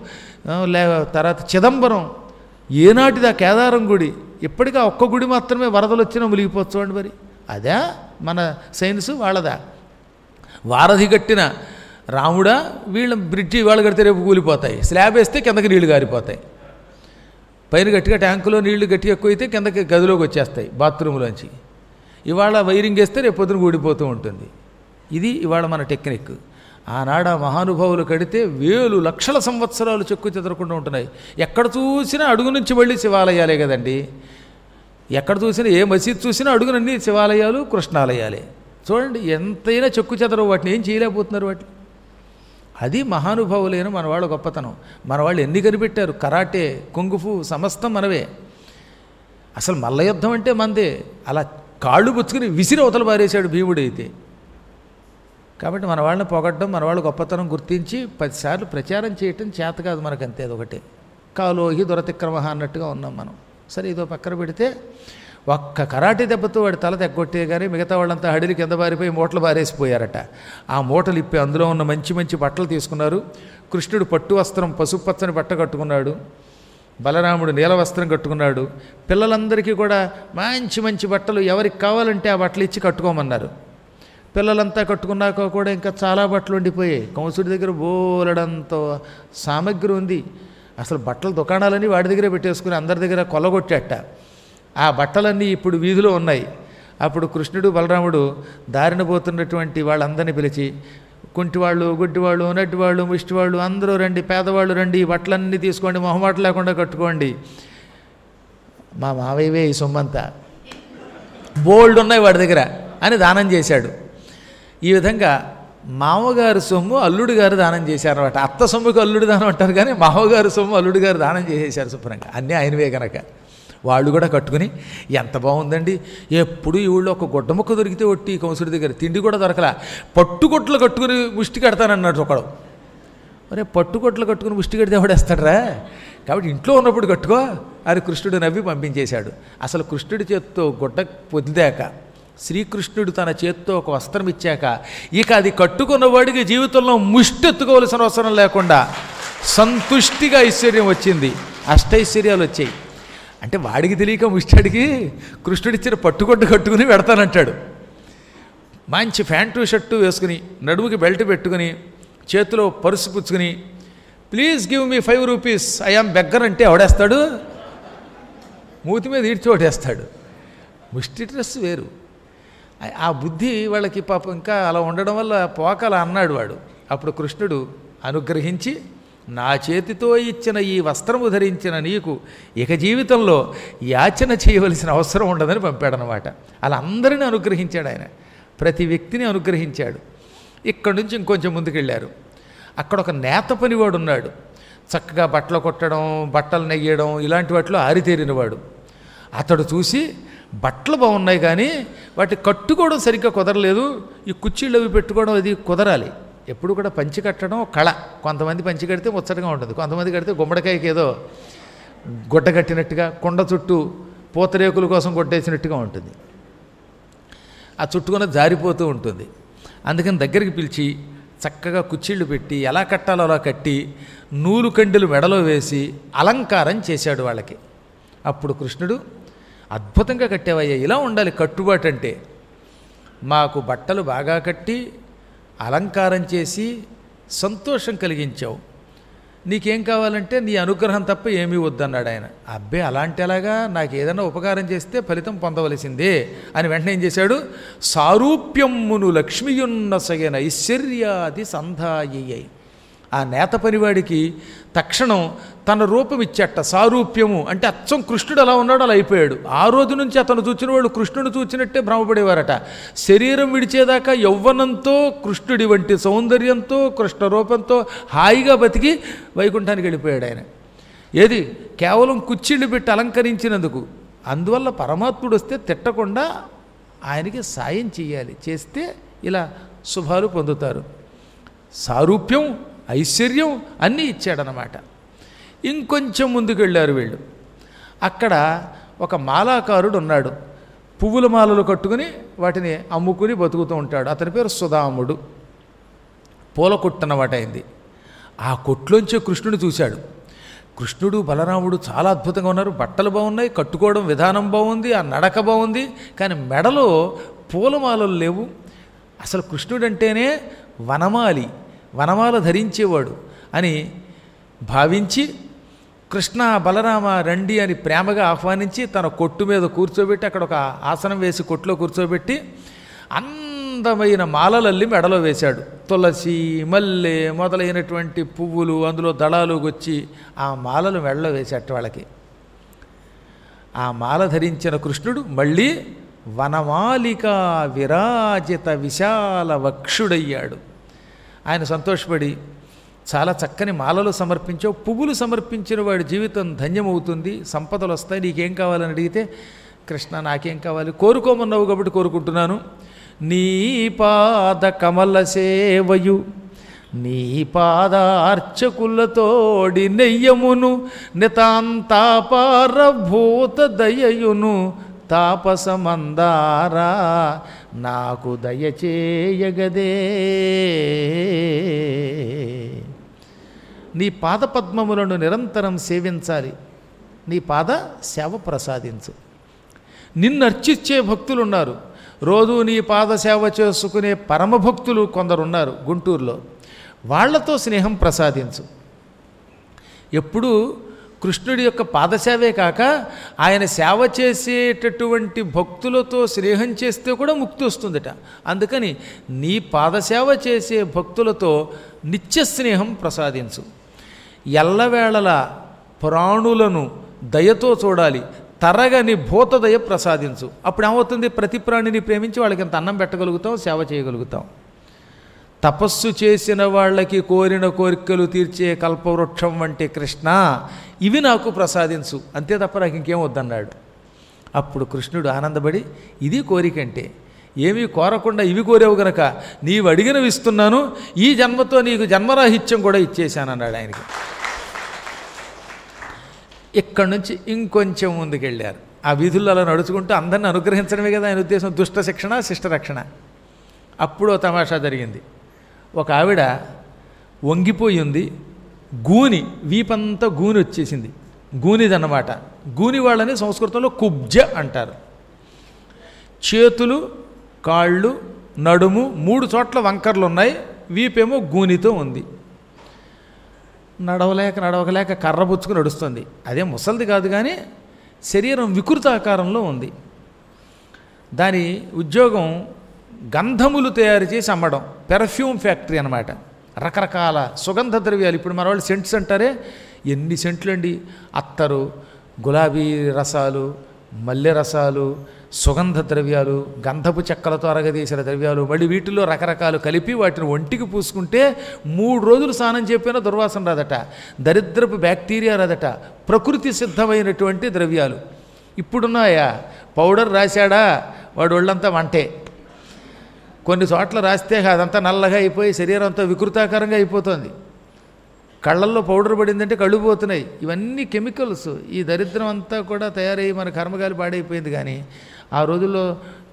[SPEAKER 1] తర్వాత చిదంబరం, ఏనాటిదా కేదారం గుడి. ఇప్పటికీ ఒక్క గుడి మాత్రమే వరదలు వచ్చినా మునిగిపోవచ్చుకోండి. మరి అదే మన సైన్సు వాళ్ళదా? వారధి కట్టిన రాముడా వీళ్ళ బ్రిడ్జి వాళ్ళు కడితే రేపు కూలిపోతాయి. స్లాబ్ వేస్తే కిందకి నీళ్లు గారిపోతాయి. పైన గట్టిగా ట్యాంకులో నీళ్లు గట్టిగా ఎక్కువైతే కిందకి గదిలోకి వచ్చేస్తాయి బాత్రూంలోంచి. ఇవాళ వైరింగ్ వేస్తే రేపు పొద్దున కూడిపోతూ ఉంటుంది. ఇది ఇవాళ మన టెక్నిక్. ఆనాడు ఆ మహానుభావులు కడితే వేలు లక్షల సంవత్సరాలు చెక్కు చెదరకుండా ఉంటున్నాయి. ఎక్కడ చూసినా అడుగు నుంచి మళ్ళీ శివాలయాలే కదండి. ఎక్కడ చూసినా ఏ మసీద్ చూసినా అడుగునన్నీ శివాలయాలు, కృష్ణాలయాలే. చూడండి ఎంతైనా చెక్కు చెదరవు, వాటిని ఏం చేయలేకపోతున్నారు. వాటిని అది మహానుభావులైన మన వాళ్ళ గొప్పతనం. మన వాళ్ళు ఎన్ని కనిపెట్టారు. కరాటే, కుంగుఫు సమస్తం మనవే. అసలు మల్ల యుద్ధం అంటే మనదే. అలా కాళ్ళు పుచ్చుకుని విసిరి అవతల పారేశాడు భీముడైతే. కాబట్టి మన వాళ్ళని పొగడ్డం, మన వాళ్ళ గొప్పతనం గుర్తించి 10 సార్లు ప్రచారం చేయటం చేత కాదు మనకంతే. అదొకటే. కాలోహి దురతిక్రమ అన్నట్టుగా ఉన్నాం మనం. సరే ఇదో పక్కన పెడితే ఒక్క కరాటే దెబ్బతో వాడి తల తెగ్గొట్టే కానీ మిగతా వాళ్ళంతా హడిలి కింద బారిపోయి మూటలు బారేసిపోయారట. ఆ మూటలు ఇప్పి అందులో ఉన్న మంచి మంచి బట్టలు తీసుకున్నారు. కృష్ణుడు పట్టు వస్త్రం పసుపు పచ్చని బట్ట కట్టుకున్నాడు. బలరాముడు నీల వస్త్రం కట్టుకున్నాడు. పిల్లలందరికీ కూడా మంచి మంచి బట్టలు ఎవరికి కావాలంటే ఆ బట్టలు ఇచ్చి కట్టుకోమన్నారు. పిల్లలంతా కట్టుకున్నాక కూడా ఇంకా చాలా బట్టలు ఉండిపోయాయి. కంసుడి దగ్గర బోలెడంత సామగ్రి ఉంది. అసలు బట్టల దుకాణాలన్నీ వాడి దగ్గరే పెట్టేసుకుని అందరి దగ్గర కొల్లగొట్టేట. ఆ బట్టలన్నీ ఇప్పుడు వీధిలో ఉన్నాయి. అప్పుడు కృష్ణుడు బలరాముడు దారిన పోతున్నటువంటి వాళ్ళందరినీ పిలిచి, కుంటివాళ్ళు, గుడ్డివాళ్ళు, నడ్డివాళ్ళు, ముష్టివాళ్ళు అందరూ రండి, పేదవాళ్ళు రండి, ఈ బట్టలన్నీ తీసుకోండి, మొహమాట లేకుండా కట్టుకోండి. మా మావయ్యవే ఈ సొమ్మంతా, బోల్డ్ ఉన్నాయి వాడి దగ్గర అని దానం చేశాడు. ఈ విధంగా మామగారు సొమ్ము అల్లుడు గారు దానం చేశారన్నమాట. అత్త సొమ్ముకు అల్లుడు దానం అంటారు కానీ మామగారు సొమ్ము అల్లుడు గారు దానం చేసేశారు శుభ్రంగా. అన్నీ ఆయనవే కనుక వాళ్ళు కూడా కట్టుకుని ఎంత బాగుందండి. ఎప్పుడు ఈ ఊళ్ళో ఒక గుడ్డ ముక్క దొరికితే ఒట్టి కంసుడి దగ్గర తిండి కూడా దొరకలా. పట్టుకొట్లు కట్టుకుని ముష్టి కడతానన్నాడు ఒకడు. మరే పట్టుకొట్లు కట్టుకుని ముష్టి కడితే ఎవడేస్తాడరా? కాబట్టి ఇంట్లో ఉన్నప్పుడు కట్టుకో అని కృష్ణుడు నవ్వి పంపించేశాడు. అసలు కృష్ణుడి చేత్తో గుడ్డ పొందాక, శ్రీకృష్ణుడు తన చేత్తో ఒక వస్త్రం ఇచ్చాక ఇక అది కట్టుకున్నవాడికి జీవితంలో ముష్టి ఎత్తుకోవలసిన అవసరం లేకుండా సంతుష్టిగా ఐశ్వర్యం వచ్చింది. అష్టైశ్వర్యాలు వచ్చాయి. అంటే వాడికి తెలియక ముష్టాడికి కృష్ణుడిచ్చిన పట్టుకొట్టు కట్టుకుని పెడతానంటాడు. మంచి ప్యాంటు షర్టు వేసుకుని నడుముకి బెల్ట్ పెట్టుకుని చేతిలో పరుసు పుచ్చుకుని please give me 5 rupees I am beggar అంటే ఎవడేస్తాడు? మూతి మీద ఈడ్చోటేస్తాడు. ముష్టి డ్రెస్ వేరు. ఆ బుద్ధి వాళ్ళకి పాపం ఇంకా అలా ఉండడం వల్ల పోకల అన్నాడు వాడు. అప్పుడు కృష్ణుడు అనుగ్రహించి, నా చేతితో ఇచ్చిన ఈ వస్త్రము ధరించిన నీకు ఇక జీవితంలో యాచన చేయవలసిన అవసరం ఉండదని పంపాడనమాట. అలా అందరినీ అనుగ్రహించాడు ఆయన. ప్రతి వ్యక్తిని అనుగ్రహించాడు. ఇక్కడి నుంచి ఇంకొంచెం ముందుకెళ్ళారు. అక్కడ ఒక నేత పనివాడు ఉన్నాడు. చక్కగా బట్టలు కొట్టడం, బట్టలు నెయ్యడం ఇలాంటి వాటిలో ఆరితేరినవాడు. అతడు చూసి బట్టలు బాగున్నాయి కానీ వాటి కట్టుకోవడం సరిగ్గా కుదరలేదు, ఈ కుర్చీళ్ళు అవి పెట్టుకోవడం అది కుదరాలి. ఎప్పుడు కూడా పంచి కట్టడం కళ. కొంతమంది పంచి కడితే ముచ్చటగా ఉంటుంది, కొంతమంది కడితే గుమ్మడికాయకి ఏదో గుడ్డ కట్టినట్టుగా కొండ చుట్టూ పూతరేకుల కోసం కొట్టేసినట్టుగా ఉంటుంది. ఆ చుట్టుకున్న జారిపోతూ ఉంటుంది. అందుకని దగ్గరికి పిలిచి చక్కగా కుచ్చిళ్ళు పెట్టి ఎలా కట్టాలో అలా కట్టి నూలు కండెలు మెడలో వేసి అలంకారం చేశాడు వాళ్ళకి. అప్పుడు కృష్ణుడు, అద్భుతంగా కట్టావయ్యా, ఇలా ఉండాలి కట్టుబాటు అంటే. మాకు బట్టలు బాగా కట్టి అలంకారం చేసి సంతోషం కలిగించావు. నీకేం కావాలంటే నీ అనుగ్రహం తప్ప ఏమీ వద్దన్నాడు ఆయన. అబ్బే అలాంటి ఎలాగా, నాకు ఏదైనా ఉపకారం చేస్తే ఫలితం పొందవలసిందే అని వెంటనే ఏం చేశాడు, సారూప్యమ్మును లక్ష్మియున్న సగన ఐశ్వర్యాది సంధాయ్యై. ఆ నేత పనివాడికి తక్షణం తన రూపం ఇచ్చేట. సారూప్యము అంటే అచ్చం కృష్ణుడు అలా ఉన్నాడు, అలా అయిపోయాడు. ఆ రోజు నుంచి అతను చూచిన వాళ్ళు కృష్ణుడు చూచినట్టే భ్రమపడేవారట. శరీరం విడిచేదాకా యౌవనంతో, కృష్ణుడి వంటి సౌందర్యంతో, కృష్ణ రూపంతో హాయిగా బతికి వైకుంఠానికి వెళ్ళిపోయాడు ఆయన. ఏది కేవలం కుచ్చిళ్ళు పెట్టి అలంకరించినందుకు. అందువల్ల పరమాత్ముడు వస్తే తిట్టకుండా ఆయనకి సాయం చేయాలి, చేస్తే ఇలా శుభాలు పొందుతారు. సారూప్యం, ఐశ్వర్యం అన్నీ ఇచ్చాడనమాట. ఇంకొంచెం ముందుకు వెళ్ళారు వీళ్ళు. అక్కడ ఒక మాలాకారుడు ఉన్నాడు. పువ్వుల మాలలు కట్టుకుని వాటిని అమ్ముకుని బతుకుతూ ఉంటాడు. అతని పేరు సుధాముడు. పూల కొట్టు అన్నమాట అయింది. ఆ కొట్లోంచి కృష్ణుడు చూశాడు. కృష్ణుడు బలరాముడు చాలా అద్భుతంగా ఉన్నారు. బట్టలు బాగున్నాయి, కట్టుకోవడం విధానం బాగుంది, ఆ నడక బాగుంది. కానీ మెడలో పూలమాలలు లేవు. అసలు కృష్ణుడు అంటేనే వనమాల ధరించేవాడు అని భావించి, కృష్ణ బలరామ రండి అని ప్రేమగా ఆహ్వానించి తన కొట్టు మీద కూర్చోబెట్టి, అక్కడ ఒక ఆసనం వేసి కొట్టులో కూర్చోబెట్టి అందమైన మాలలల్లి మెడలో వేశాడు. తులసి, మల్లె మొదలైనటువంటి పువ్వులు, అందులో దళాలు గుచ్చి ఆ మాలలు మెడలో వేసేట వాళ్ళకి. ఆ మాల ధరించిన కృష్ణుడు మళ్ళీ వనమాలికా విరాజిత విశాల వక్షుడయ్యాడు. ఆయన సంతోషపడి, చాలా చక్కని మాలలు సమర్పించావు, పువ్వులు సమర్పించిన వాడి జీవితం ధన్యమవుతుంది, సంపదలు వస్తాయి, నీకేం కావాలని అడిగితే, కృష్ణ నాకేం కావాలి, కోరుకోమన్నావు కాబట్టి కోరుకుంటున్నాను. నీ పాద కమల సేవయు, నీ పాదార్చకులతోడి నెయ్యమును, నితాంతాపారభూత దయయును, తాపసమందారా నాకు దయచేయగదే. నీ పాదపద్మములను నిరంతరం సేవించాలి, నీ పాద సేవ ప్రసాదించు. నిన్ను అర్చించే భక్తులు ఉన్నారు, రోజు నీ పాద సేవ చేసుకునే పరమభక్తులు కొందరున్నారు గుంటూరులో. వాళ్లతో స్నేహం ప్రసాదించు. ఎప్పుడూ కృష్ణుడి యొక్క పాదసేవే కాక ఆయన సేవ చేసేటటువంటి భక్తులతో స్నేహం చేస్తే కూడా ముక్తి వస్తుందట. అందుకని నీ పాదసేవ చేసే భక్తులతో నిత్య స్నేహం ప్రసాదించు. ఎల్లవేళల ప్రాణులను దయతో చూడాలి, తరగని భూతదయ ప్రసాదించు. అప్పుడు ఏమవుతుంది, ప్రతి ప్రాణిని ప్రేమించి వాళ్ళకి ఎంత అన్నం పెట్టగలుగుతాం, సేవ చేయగలుగుతాం. తపస్సు చేసిన వాళ్ళకి కోరిన కోరికలు తీర్చే కల్పవృక్షం వంటి కృష్ణ, ఇవి నాకు ప్రసాదించు, అంతే తప్ప నాకు ఇంకేం వద్దన్నాడు. అప్పుడు కృష్ణుడు ఆనందపడి, ఇది కోరికంటే, ఏమీ కోరకుండా ఇవి కోరేవు గనక నీవు అడిగినవి ఇస్తున్నాను, ఈ జన్మతో నీకు జన్మరాహిత్యం కూడా ఇచ్చేశానన్నాడు ఆయనకి. ఇక్కడి నుంచి ఇంకొంచెం ముందుకెళ్ళారు. ఆ వీధుల్లో అలా నడుచుకుంటూ అందరిని అనుగ్రహించడమే కదా ఆయన ఉద్దేశం, దుష్ట శిక్షణ శిష్ట రక్షణ. అప్పుడు తమాషా జరిగింది. ఒక ఆవిడ వంగిపోయి ఉంది, గూని, వీపంతా గూని వచ్చేసింది, గూనిదన్నమాట. గూని వాళ్ళని సంస్కృతంలో కుబ్జ అంటారు. చేతులు, కాళ్ళు, నడుము 3 చోట్ల వంకర్లు ఉన్నాయి, వీపేమో గూనితో ఉంది. నడవలేక కర్ర పుచ్చుకుని నడుస్తుంది. అదే ముసలిది కాదు కానీ శరీరం వికృతాకారంలో ఉంది. దాని ఉద్యోగం గంధములు తయారు చేసి అమ్మడం, పెర్ఫ్యూమ్ ఫ్యాక్టరీ అన్నమాట. రకరకాల సుగంధ ద్రవ్యాలు, ఇప్పుడు మన వాళ్ళు సెంట్స్ అంటారే, ఎన్ని సెంట్లు అండి, అత్తరు, గులాబీ రసాలు, మల్లె రసాలు, సుగంధ ద్రవ్యాలు, గంధపు చెక్కలతో అరగదీసిన ద్రవ్యాలు, మళ్ళీ వీటిల్లో రకరకాలు కలిపి వాటిని ఒంటికి పూసుకుంటే 3 రోజులు స్నానం చెప్పినా దుర్వాసన రాదట, దరిద్రపు బ్యాక్టీరియా రాదట. ప్రకృతి సిద్ధమైనటువంటి ద్రవ్యాలు. ఇప్పుడున్నాయా, పౌడర్ రాశాడా వాడు ఒళ్ళంతా వంటే, కొన్ని చోట్ల రాస్తే అదంతా నల్లగా అయిపోయి శరీరం అంతా వికృతాకారంగా అయిపోతుంది. కళ్ళల్లో పౌడర్ పడిందంటే కళ్ళు పోతున్నాయి. ఇవన్నీ కెమికల్స్. ఈ దరిద్రం అంతా కూడా తయారయ్యి మన కర్మగాలి పాడైపోయింది. కానీ ఆ రోజుల్లో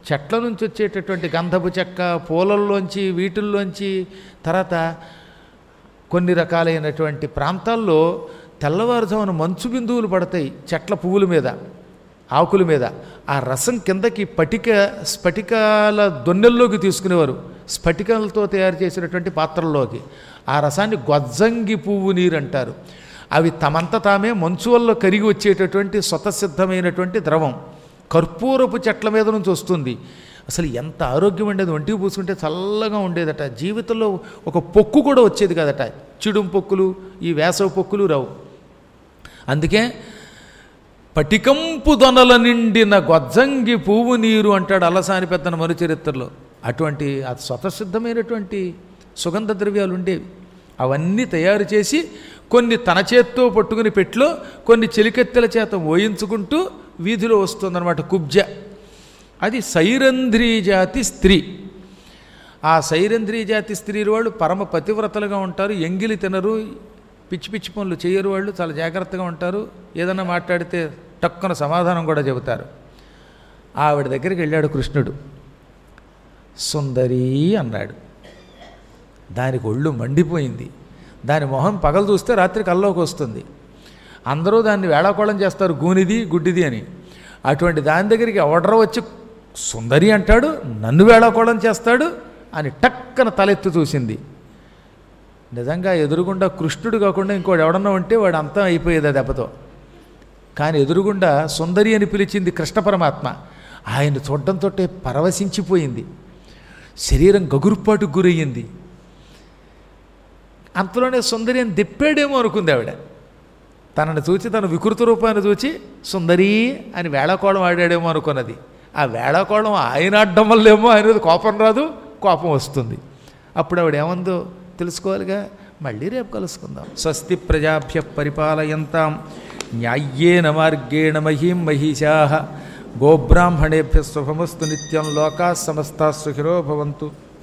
[SPEAKER 1] చెట్ల నుంచి వచ్చేటటువంటి గంధపు చెక్క, పూలల్లోంచి, వీటిల్లోంచి, తర్వాత కొన్ని రకాలైనటువంటి ప్రాంతాల్లో తెల్లవారుజామున మంచు బిందువులు పడతాయి చెట్ల పువ్వుల మీద, ఆకుల మీద. ఆ రసం కిందకి స్ఫటికాల దొన్నెల్లోకి తీసుకునేవారు, స్ఫటికాలతో తయారు చేసినటువంటి పాత్రల్లోకి. ఆ రసాన్ని గొజ్జంగి పువ్వు నీరు అంటారు. అవి తమంత తామే మంచు వల్ల కరిగి వచ్చేటటువంటి స్వతసిద్ధమైనటువంటి ద్రవం. కర్పూరపు చెట్ల మీద నుంచి వస్తుంది. అసలు ఎంత ఆరోగ్యం ఉండేది, ఒంటికి పూసుకుంటే చల్లగా ఉండేదట. జీవితంలో ఒక పొక్కు కూడా వచ్చేది కదట. చిడుం పొక్కులు, ఈ వేసవ పొక్కులు రావు. అందుకే పటికంపు దొనల నిండిన గొజ్జంగి పువ్వు నీరు అంటాడు అల్లసాని పెద్దన మరుచరిత్రలో. అటువంటి స్వతసిద్ధమైనటువంటి సుగంధ ద్రవ్యాలు ఉండేవి. అవన్నీ తయారు చేసి కొన్ని తన చేత్తో పట్టుకుని పెట్లో, కొన్ని చెలికెత్తెల చేత ఓయించుకుంటూ వీధిలో వస్తుందన్నమాట కుబ్జ. అది సైరంధ్రీ జాతి స్త్రీ. ఆ సైరంధ్రీ జాతి స్త్రీలు వాళ్ళు పరమ పతివ్రతలుగా ఉంటారు, ఎంగిలి తినరు, పిచ్చి పిచ్చి పనులు చేయరు. వాళ్ళు చాలా జాగ్రత్తగా ఉంటారు. ఏదన్నా మాట్లాడితే టక్కున సమాధానం కూడా చెబుతారు. ఆవిడ దగ్గరికి వెళ్ళాడు కృష్ణుడు. సుందరి అన్నాడు. దానికి ఒళ్ళు మండిపోయింది. దాని మొహం పగలు చూస్తే రాత్రి కల్లోకి వస్తుంది. అందరూ దాన్ని వేళాకోళం చేస్తారు, గూనిది గుడ్డిది అని. అటువంటి దాని దగ్గరికి ఎవడరో వచ్చి సుందరి అంటాడు, నన్ను వేళాకోళం చేస్తాడు అని టక్కన తలెత్తి చూసింది. నిజంగా ఎదురుగుండా కృష్ణుడు కాకుండా ఇంకోటి ఎవడన్నా ఉంటే వాడు అంతం అయిపోయేది ఆ దెబ్బతో. కానీ ఎదురుగుండా సుందరి అని పిలిచింది కృష్ణ పరమాత్మ. ఆయన చూడడంతో పరవశించిపోయింది. శరీరం గగురుపాటుకు గురయ్యింది. అంతలోనే సుందరి అని దెప్పాడేమో అనుకుంది ఆవిడ. తనను చూచి, తన వికృత రూపాన్ని చూచి సుందరి అని వేళాకోళం ఆడాడేమో అనుకున్నది. ఆ వేళాకోళం ఆయన ఆడడం వల్లేమో ఆయన కోపం రాదు, కోపం వస్తుంది. అప్పుడు ఆవిడ ఏమందో తెలుసుకోవాలిగా. మళ్ళీ రేపు కలుసుకుందాం. స్వస్తి ప్రజాభ్య పరిపాలయంతాం న్యాయ్యేన మార్గేణ మహీం మహిషాః గోబ్రాహ్మణేభ్య శుభమస్తు నిత్యం. లోకాః సమస్తాః సుఖినో భవంతు.